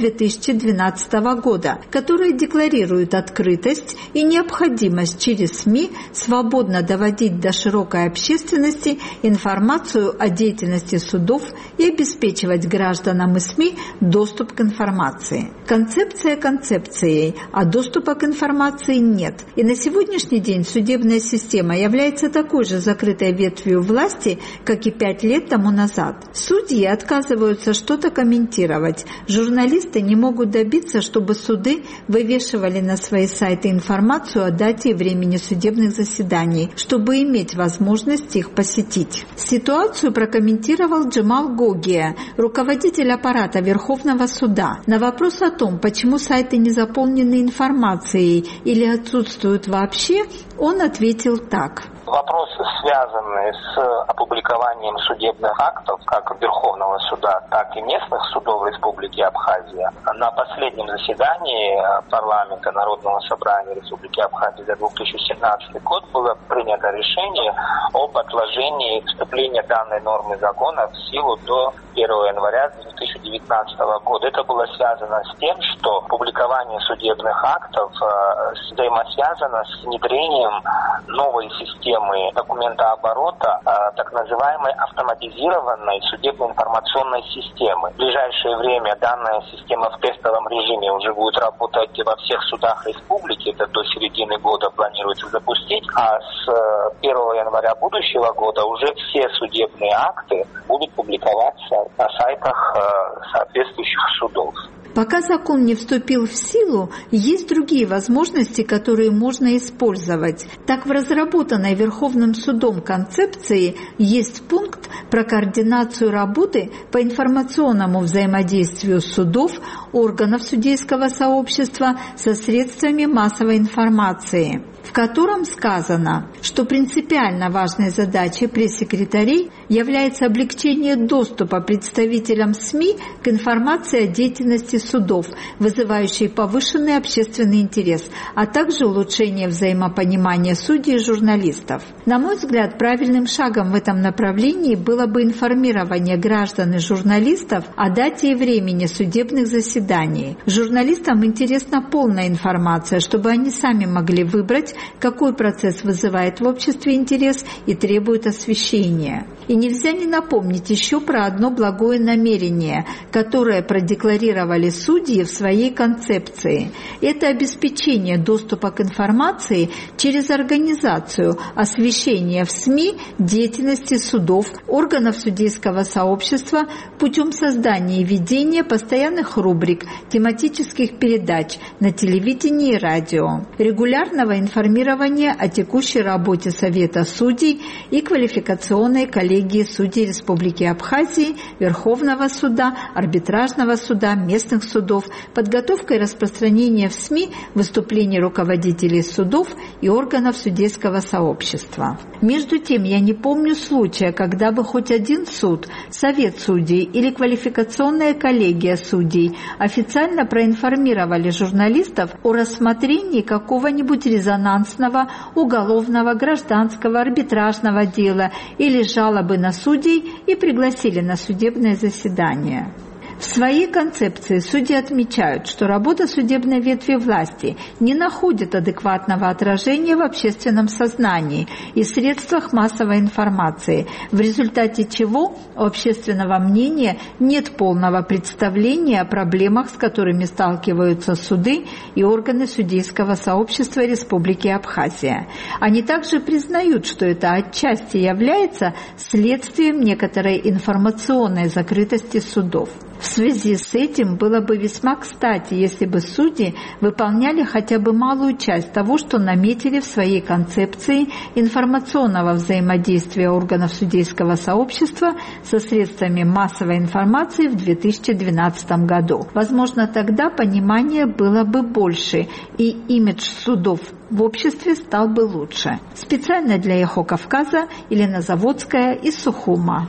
2012 года, которая декларирует открытость и необходимость через СМИ свободно доводить до широкой общественности информацию о деятельности судов и обеспечивать гражданам и СМИ доступ к информации. Концепция концепцией, а доступа к информации нет. И на сегодняшний день судебная система является такой же закрытой ветвью власти, как и 5 лет тому назад. Судьи отказываются что-то комментировать. Журналисты не могут добиться, чтобы суды вывешивали на свои сайты информацию о дате и времени судебных заседаний, чтобы иметь возможность их посетить. Ситуацию прокомментировал Джемал Гогия, руководитель аппарата Верховного суда. На вопрос о том, почему сайты не заполнены информацией или отсутствуют вообще, он ответил так. Вопросы, связанные с опубликованием судебных актов как Верховного суда, так и местных судов Республики Абхазия, на последнем заседании парламента Народного собрания Республики Абхазия за 2017 год было принято решение об отложении вступления данной нормы закона в силу до 1 января 2019 года. Это было связано с тем, что публикование судебных актов взаимосвязано с внедрением новой системы документооборота, так называемой автоматизированной судебно-информационной системы. В ближайшее время данная система в тестовом режиме уже будет работать во всех судах республики, это до середины года планируется запустить, а с 1 января будущего года уже все судебные акты будут публиковаться на сайтах соответствующих судов. Пока закон не вступил в силу, есть другие возможности, которые можно использовать. Так, в разработанной Верховным судом концепции есть пункт про координацию работы по информационному взаимодействию судов, органов судейского сообщества со средствами массовой информации, в котором сказано, что принципиально важной задачей пресс-секретарей является облегчение доступа представителям СМИ к информации о деятельности судов, вызывающей повышенный общественный интерес, а также улучшение взаимопонимания судей и журналистов. На мой взгляд, правильным шагом в этом направлении было бы информирование граждан и журналистов о дате и времени судебных заседаний. Журналистам интересна полная информация, чтобы они сами могли выбрать, какой процесс вызывает в обществе интерес и требует освещения. И нельзя не напомнить еще про одно благое намерение, которое продекларировали судьи в своей концепции. Это обеспечение доступа к информации через организацию освещения в СМИ деятельности судов, органов судейского сообщества путем создания и ведения постоянных рубрик, тематических передач на телевидении и радио, регулярного информирования о текущей работе Совета судей и квалификационной коллегии судей Республики Абхазии, Верховного суда, Арбитражного суда, местных судов, подготовка и распространение в СМИ выступлений руководителей судов и органов судейского сообщества. Между тем, я не помню случая, когда бы хоть один суд, Совет судей или квалификационная коллегия судей официально проинформировали журналистов о рассмотрении какого-нибудь резонансного уголовного, гражданского, арбитражного дела или жалобы на судей и пригласили на судебное заседание. В своей концепции судьи отмечают, что работа судебной ветви власти не находит адекватного отражения в общественном сознании и средствах массовой информации, в результате чего у общественного мнения нет полного представления о проблемах, с которыми сталкиваются суды и органы судейского сообщества Республики Абхазия. Они также признают, что это отчасти является следствием некоторой информационной закрытости судов. В связи с этим было бы весьма кстати, если бы судьи выполняли хотя бы малую часть того, что наметили в своей концепции информационного взаимодействия органов судейского сообщества со средствами массовой информации в 2012 году. Возможно, тогда понимание было бы больше, и имидж судов в обществе стал бы лучше. Специально для «Эхо Кавказа» Елена Заводская из Сухума.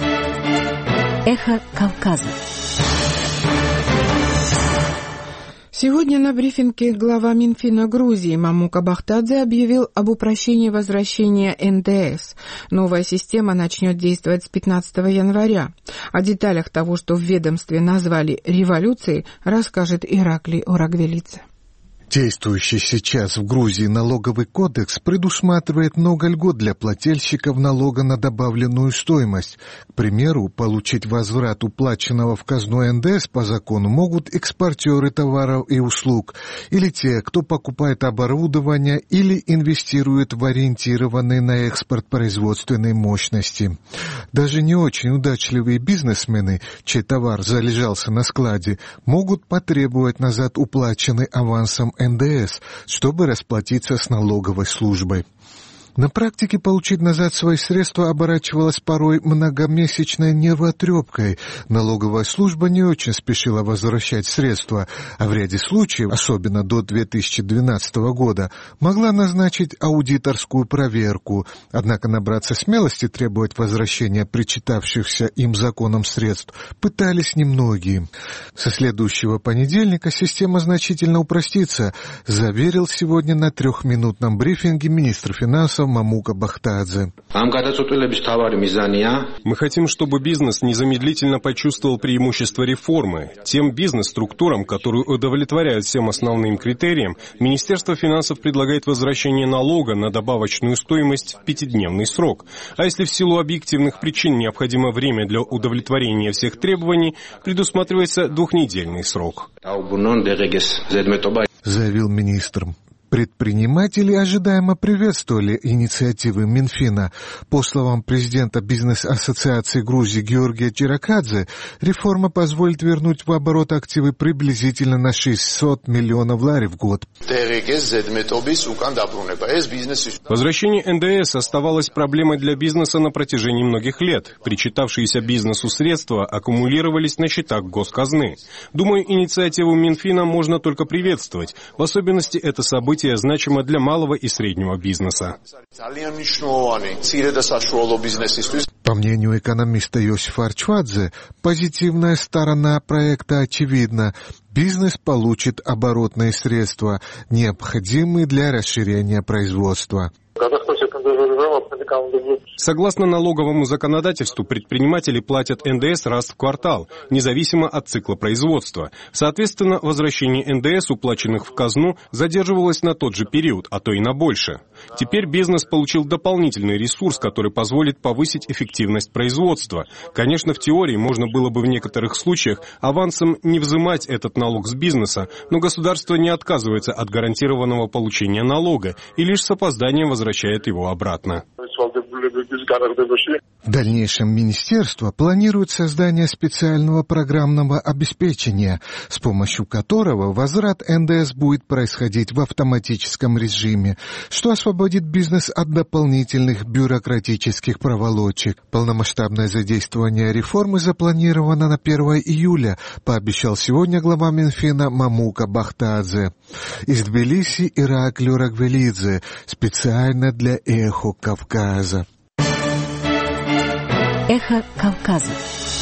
Эхо Кавказа. Сегодня на брифинге глава Минфина Грузии Мамука Бахтадзе объявил об упрощении возвращения НДС. Новая система начнет действовать с 15 января. О деталях того, что в ведомстве назвали революцией, расскажет Ираклий Орагвелидзе. Действующий сейчас в Грузии налоговый кодекс предусматривает много льгот для плательщиков налога на добавленную стоимость. К примеру, получить возврат уплаченного в казну НДС по закону могут экспортеры товаров и услуг, или те, кто покупает оборудование или инвестирует в ориентированные на экспорт производственные мощности. Даже не очень удачливые бизнесмены, чей товар залежался на складе, могут потребовать назад уплаченный авансом НДС, чтобы расплатиться с налоговой службой. На практике получить назад свои средства оборачивалось порой многомесячной нервотрепкой. Налоговая служба не очень спешила возвращать средства, а в ряде случаев, особенно до 2012 года, могла назначить аудиторскую проверку. Однако набраться смелости требовать возвращения причитавшихся им законом средств пытались немногие. Со следующего понедельника система значительно упростится, заверил сегодня на 3-минутном брифинге министр финансов Мамука Бахтадзе. Мы хотим, чтобы бизнес незамедлительно почувствовал преимущество реформы. Тем бизнес-структурам, которые удовлетворяют всем основным критериям, Министерство финансов предлагает возвращение налога на добавочную стоимость в 5-дневный срок. А если в силу объективных причин необходимо время для удовлетворения всех требований, предусматривается 2-недельный срок. Заявил министр. Предприниматели ожидаемо приветствовали инициативы Минфина. По словам президента бизнес-ассоциации Грузии Георгия Чиракадзе, реформа позволит вернуть в оборот активы приблизительно на 600 миллионов лари в год. Возвращение НДС оставалось проблемой для бизнеса на протяжении многих лет. Причитавшиеся бизнесу средства аккумулировались на счетах госказны. Думаю, инициативу Минфина можно только приветствовать. В особенности это событие значимо для малого и среднего бизнеса. По мнению экономиста Йосифа Арчвадзе, позитивная сторона проекта очевидна. Бизнес получит оборотные средства, необходимые для расширения производства. Согласно налоговому законодательству, предприниматели платят НДС раз в квартал, независимо от цикла производства. Соответственно, возвращение НДС, уплаченных в казну, задерживалось на тот же период, а то и на больше. Теперь бизнес получил дополнительный ресурс, который позволит повысить эффективность производства. Конечно, в теории можно было бы в некоторых случаях авансом не взимать этот налог с бизнеса, но государство не отказывается от гарантированного получения налога и лишь с опозданием возвращает его обратно. В дальнейшем министерство планирует создание специального программного обеспечения, с помощью которого возврат НДС будет происходить в автоматическом режиме, что освободит бизнес от дополнительных бюрократических проволочек. Полномасштабное задействование реформы запланировано на 1 июля, пообещал сегодня глава Минфина Мамука Бахтадзе. Из Тбилиси Ираклий Орагвелидзе, специально для «Эхо Кавказа». Эхо Кавказа.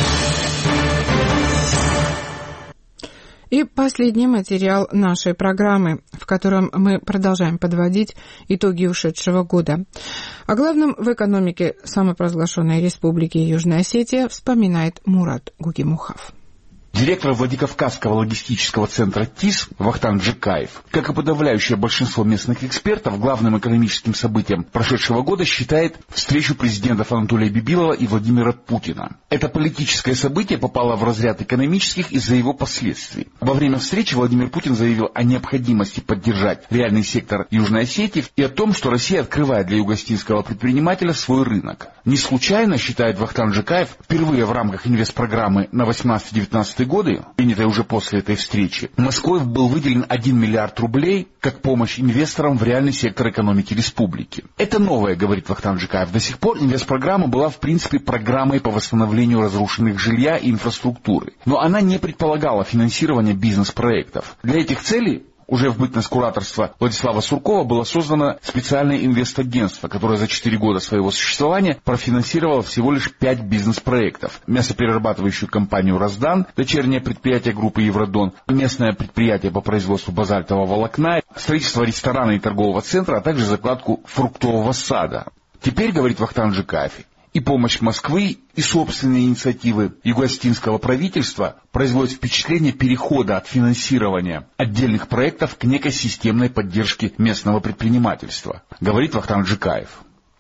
И последний материал нашей программы, в котором мы продолжаем подводить итоги ушедшего года. О главном в экономике самопровозглашенной Республики Южная Осетия вспоминает Мурат Гугимухов. Директор Владикавказского логистического центра ТИС Вахтанг Джикаев, как и подавляющее большинство местных экспертов, главным экономическим событием прошедшего года считает встречу президентов Анатолия Бибилова и Владимира Путина. Это политическое событие попало в разряд экономических из-за его последствий. Во время встречи Владимир Путин заявил о необходимости поддержать реальный сектор Южной Осетии и о том, что Россия открывает для югоосетинского предпринимателя свой рынок. Не случайно, считает Вахтанг Джикаев, впервые в рамках инвестпрограммы на 18-19 годы, принятой уже после этой встречи, Москвой был выделен 1 миллиард рублей как помощь инвесторам в реальный сектор экономики республики. Это новое, говорит Вахтанг Джикаев. До сих пор инвестпрограмма была в принципе программой по восстановлению разрушенных жилья и инфраструктуры. Но она не предполагала финансирование бизнес-проектов. Для этих целей Уже в бытность кураторства Владислава Суркова было создано специальное инвестагентство, которое за 4 года своего существования профинансировало всего лишь 5 бизнес-проектов. Мясоперерабатывающую компанию «Раздан», дочернее предприятие группы «Евродон», местное предприятие по производству базальтового волокна, строительство ресторана и торгового центра, а также закладку фруктового сада. Теперь, говорит Вахтанг Джикаев, и помощь Москвы, и собственные инициативы юго-осетинского правительства производят впечатление перехода от финансирования отдельных проектов к некой системной поддержке местного предпринимательства, говорит Вахтанг Джикаев.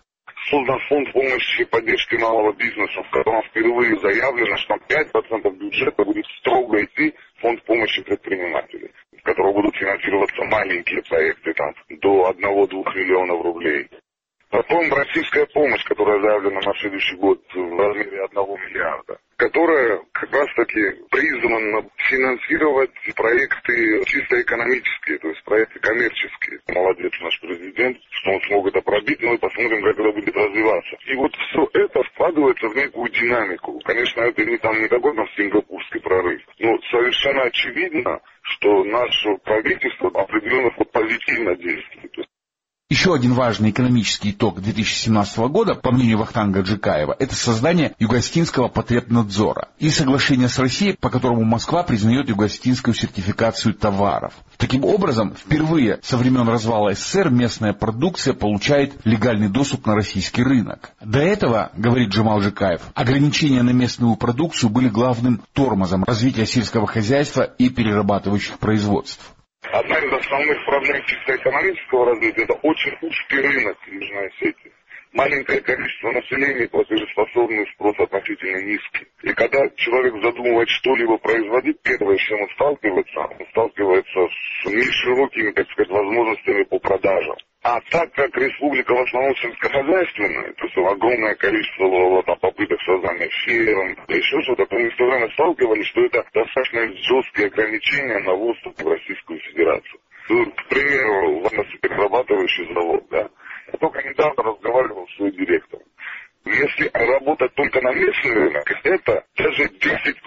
Создан фонд помощи и поддержки малого бизнеса, в котором впервые заявлено, что 5% бюджета будет строго идти в фонд помощи предпринимателей, в котором будут финансироваться маленькие проекты там, до 1-2 миллионов рублей. Потом российская помощь, которая заявлена на следующий год в размере 1 миллиарда, которая как раз-таки призвана финансировать проекты чисто экономические, то есть проекты коммерческие. Молодец наш президент, что он смог это пробить, но мы посмотрим, как это будет развиваться. И вот все это вкладывается в некую динамику. Конечно, это не такой там сингапурский прорыв, но совершенно очевидно, что наше правительство определенно позитивно действует. Еще один важный экономический итог 2017 года, по мнению Вахтанга Джикаева, это создание Юго-Осетинского потребнадзора и соглашение с Россией, по которому Москва признает юго-осетинскую сертификацию товаров. Таким образом, впервые со времен развала СССР местная продукция получает легальный доступ на российский рынок. До этого, говорит Джамал Джикаев, ограничения на местную продукцию были главным тормозом развития сельского хозяйства и перерабатывающих производств. Одна из основных проблем чисто экономического развития – это очень узкий рынок в Южной Осетии. Маленькое количество населения, платежеспособный, спрос относительно низкий. И когда человек задумывает что-либо производить, первое, с чем он сталкивается с неширокими, так сказать, возможностями по продажам. А так как республика в основном сельскохозяйственная, то есть огромное количество попыток создания ферм, еще что-то, то мы все время сталкивались, что это достаточно жесткие ограничения на ввоз в Российскую Федерацию. К примеру, перерабатывающий завод, да. Я только недавно разговаривал с своим директором. Если работать только на местный рынок, это даже 10%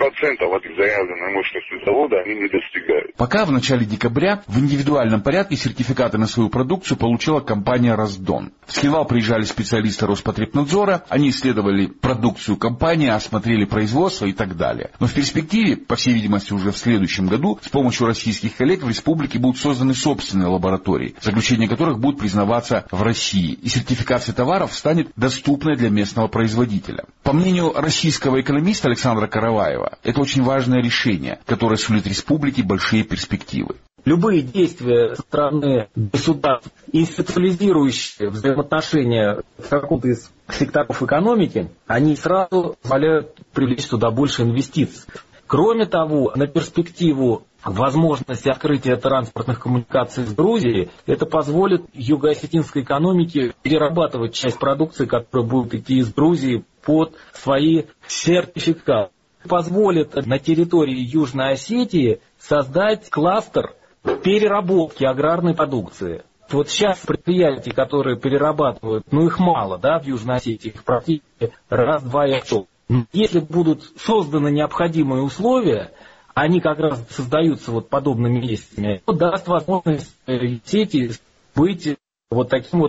от заявленной мощности завода они не достигают. Пока в начале декабря в индивидуальном порядке сертификаты на свою продукцию получила компания «Раздон». В Скилал приезжали специалисты Роспотребнадзора, они исследовали продукцию компании, осмотрели производство и так далее. Но в перспективе, по всей видимости уже в следующем году, с помощью российских коллег в республике будут созданы собственные лаборатории, заключение которых будет признаваться в России, и сертификация товаров станет доступной для местных производителя. По мнению российского экономиста Александра Караваева, это очень важное решение, которое сулит республике большие перспективы. Любые действия страны, государств, институализирующие взаимоотношения с каком-то из секторов экономики, они сразу позволяют привлечь туда больше инвестиций. Кроме того, на перспективу возможности открытия транспортных коммуникаций с Грузией, это позволит юго-осетинской экономике перерабатывать часть продукции, которая будет идти из Грузии, под свои сертификаты. Позволит на территории Южной Осетии создать кластер переработки аграрной продукции. Вот сейчас предприятия, которые перерабатывают, их мало, в Южной Осетии, их практически раз-два и все. Если будут созданы необходимые условия, они как раз создаются подобными действиями, даст возможность сети быть таким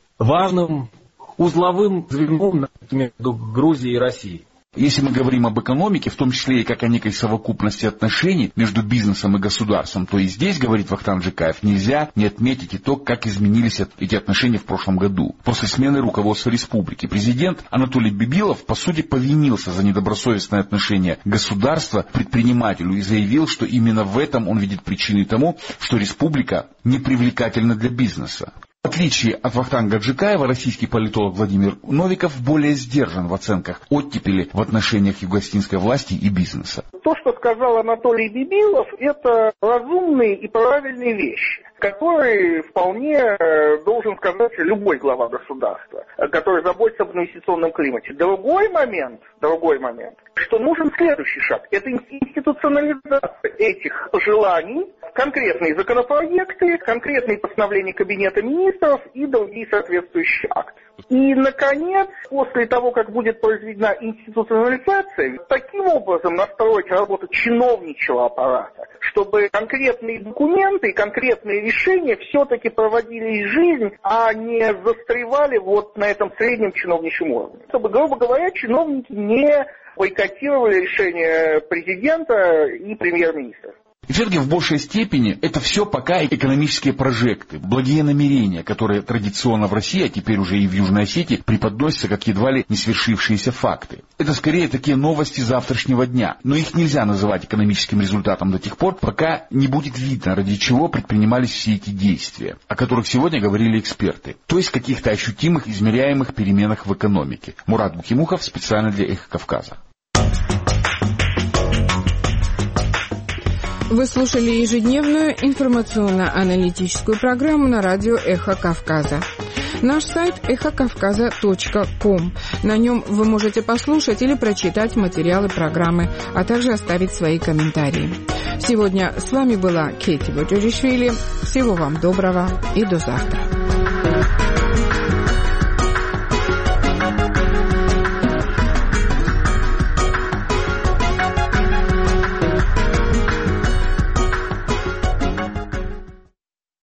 важным узловым звеном между Грузией и Россией. Если мы говорим об экономике, в том числе и как о некой совокупности отношений между бизнесом и государством, то и здесь, говорит Вахтанг Джикаев, нельзя не отметить и то, как изменились эти отношения в прошлом году. После смены руководства республики президент Анатолий Бибилов, по сути, повинился за недобросовестное отношение государства к предпринимателю и заявил, что именно в этом он видит причиной тому, что республика непривлекательна для бизнеса. В отличие от Вахтанга Джикаева, российский политолог Владимир Новиков более сдержан в оценках оттепели в отношениях юго-осетинской власти и бизнеса. То, что сказал Анатолий Бибилов, это разумные и правильные вещи, которые вполне должен сказать любой глава государства, который заботится об инвестиционном климате. Другой момент, что нужен следующий шаг. Это институционализация этих желаний, конкретные законопроекты, конкретные постановления Кабинета министров и другие соответствующие акты. И, наконец, после того, как будет произведена институционализация, таким образом настроить работу чиновничьего аппарата, чтобы конкретные документы и конкретные решения все-таки проводили жизнь, а не застревали вот на этом среднем чиновничьем уровне. Чтобы, грубо говоря, чиновники не бойкотировали решения президента и премьер-министра. Все-таки в большей степени это все пока экономические прожекты, благие намерения, которые традиционно в России, а теперь уже и в Южной Осетии, преподносятся как едва ли не свершившиеся факты. Это скорее такие новости завтрашнего дня, но их нельзя называть экономическим результатом до тех пор, пока не будет видно, ради чего предпринимались все эти действия, о которых сегодня говорили эксперты, то есть каких-то ощутимых, измеряемых переменах в экономике. Мурат Букимухов специально для «Эхо Кавказа». Вы слушали ежедневную информационно-аналитическую программу на радио «Эхо Кавказа». Наш сайт эхокавказа.ком. На нем вы можете послушать или прочитать материалы программы, а также оставить свои комментарии. Сегодня с вами была Кейти Боджоришвили. Всего вам доброго и до завтра.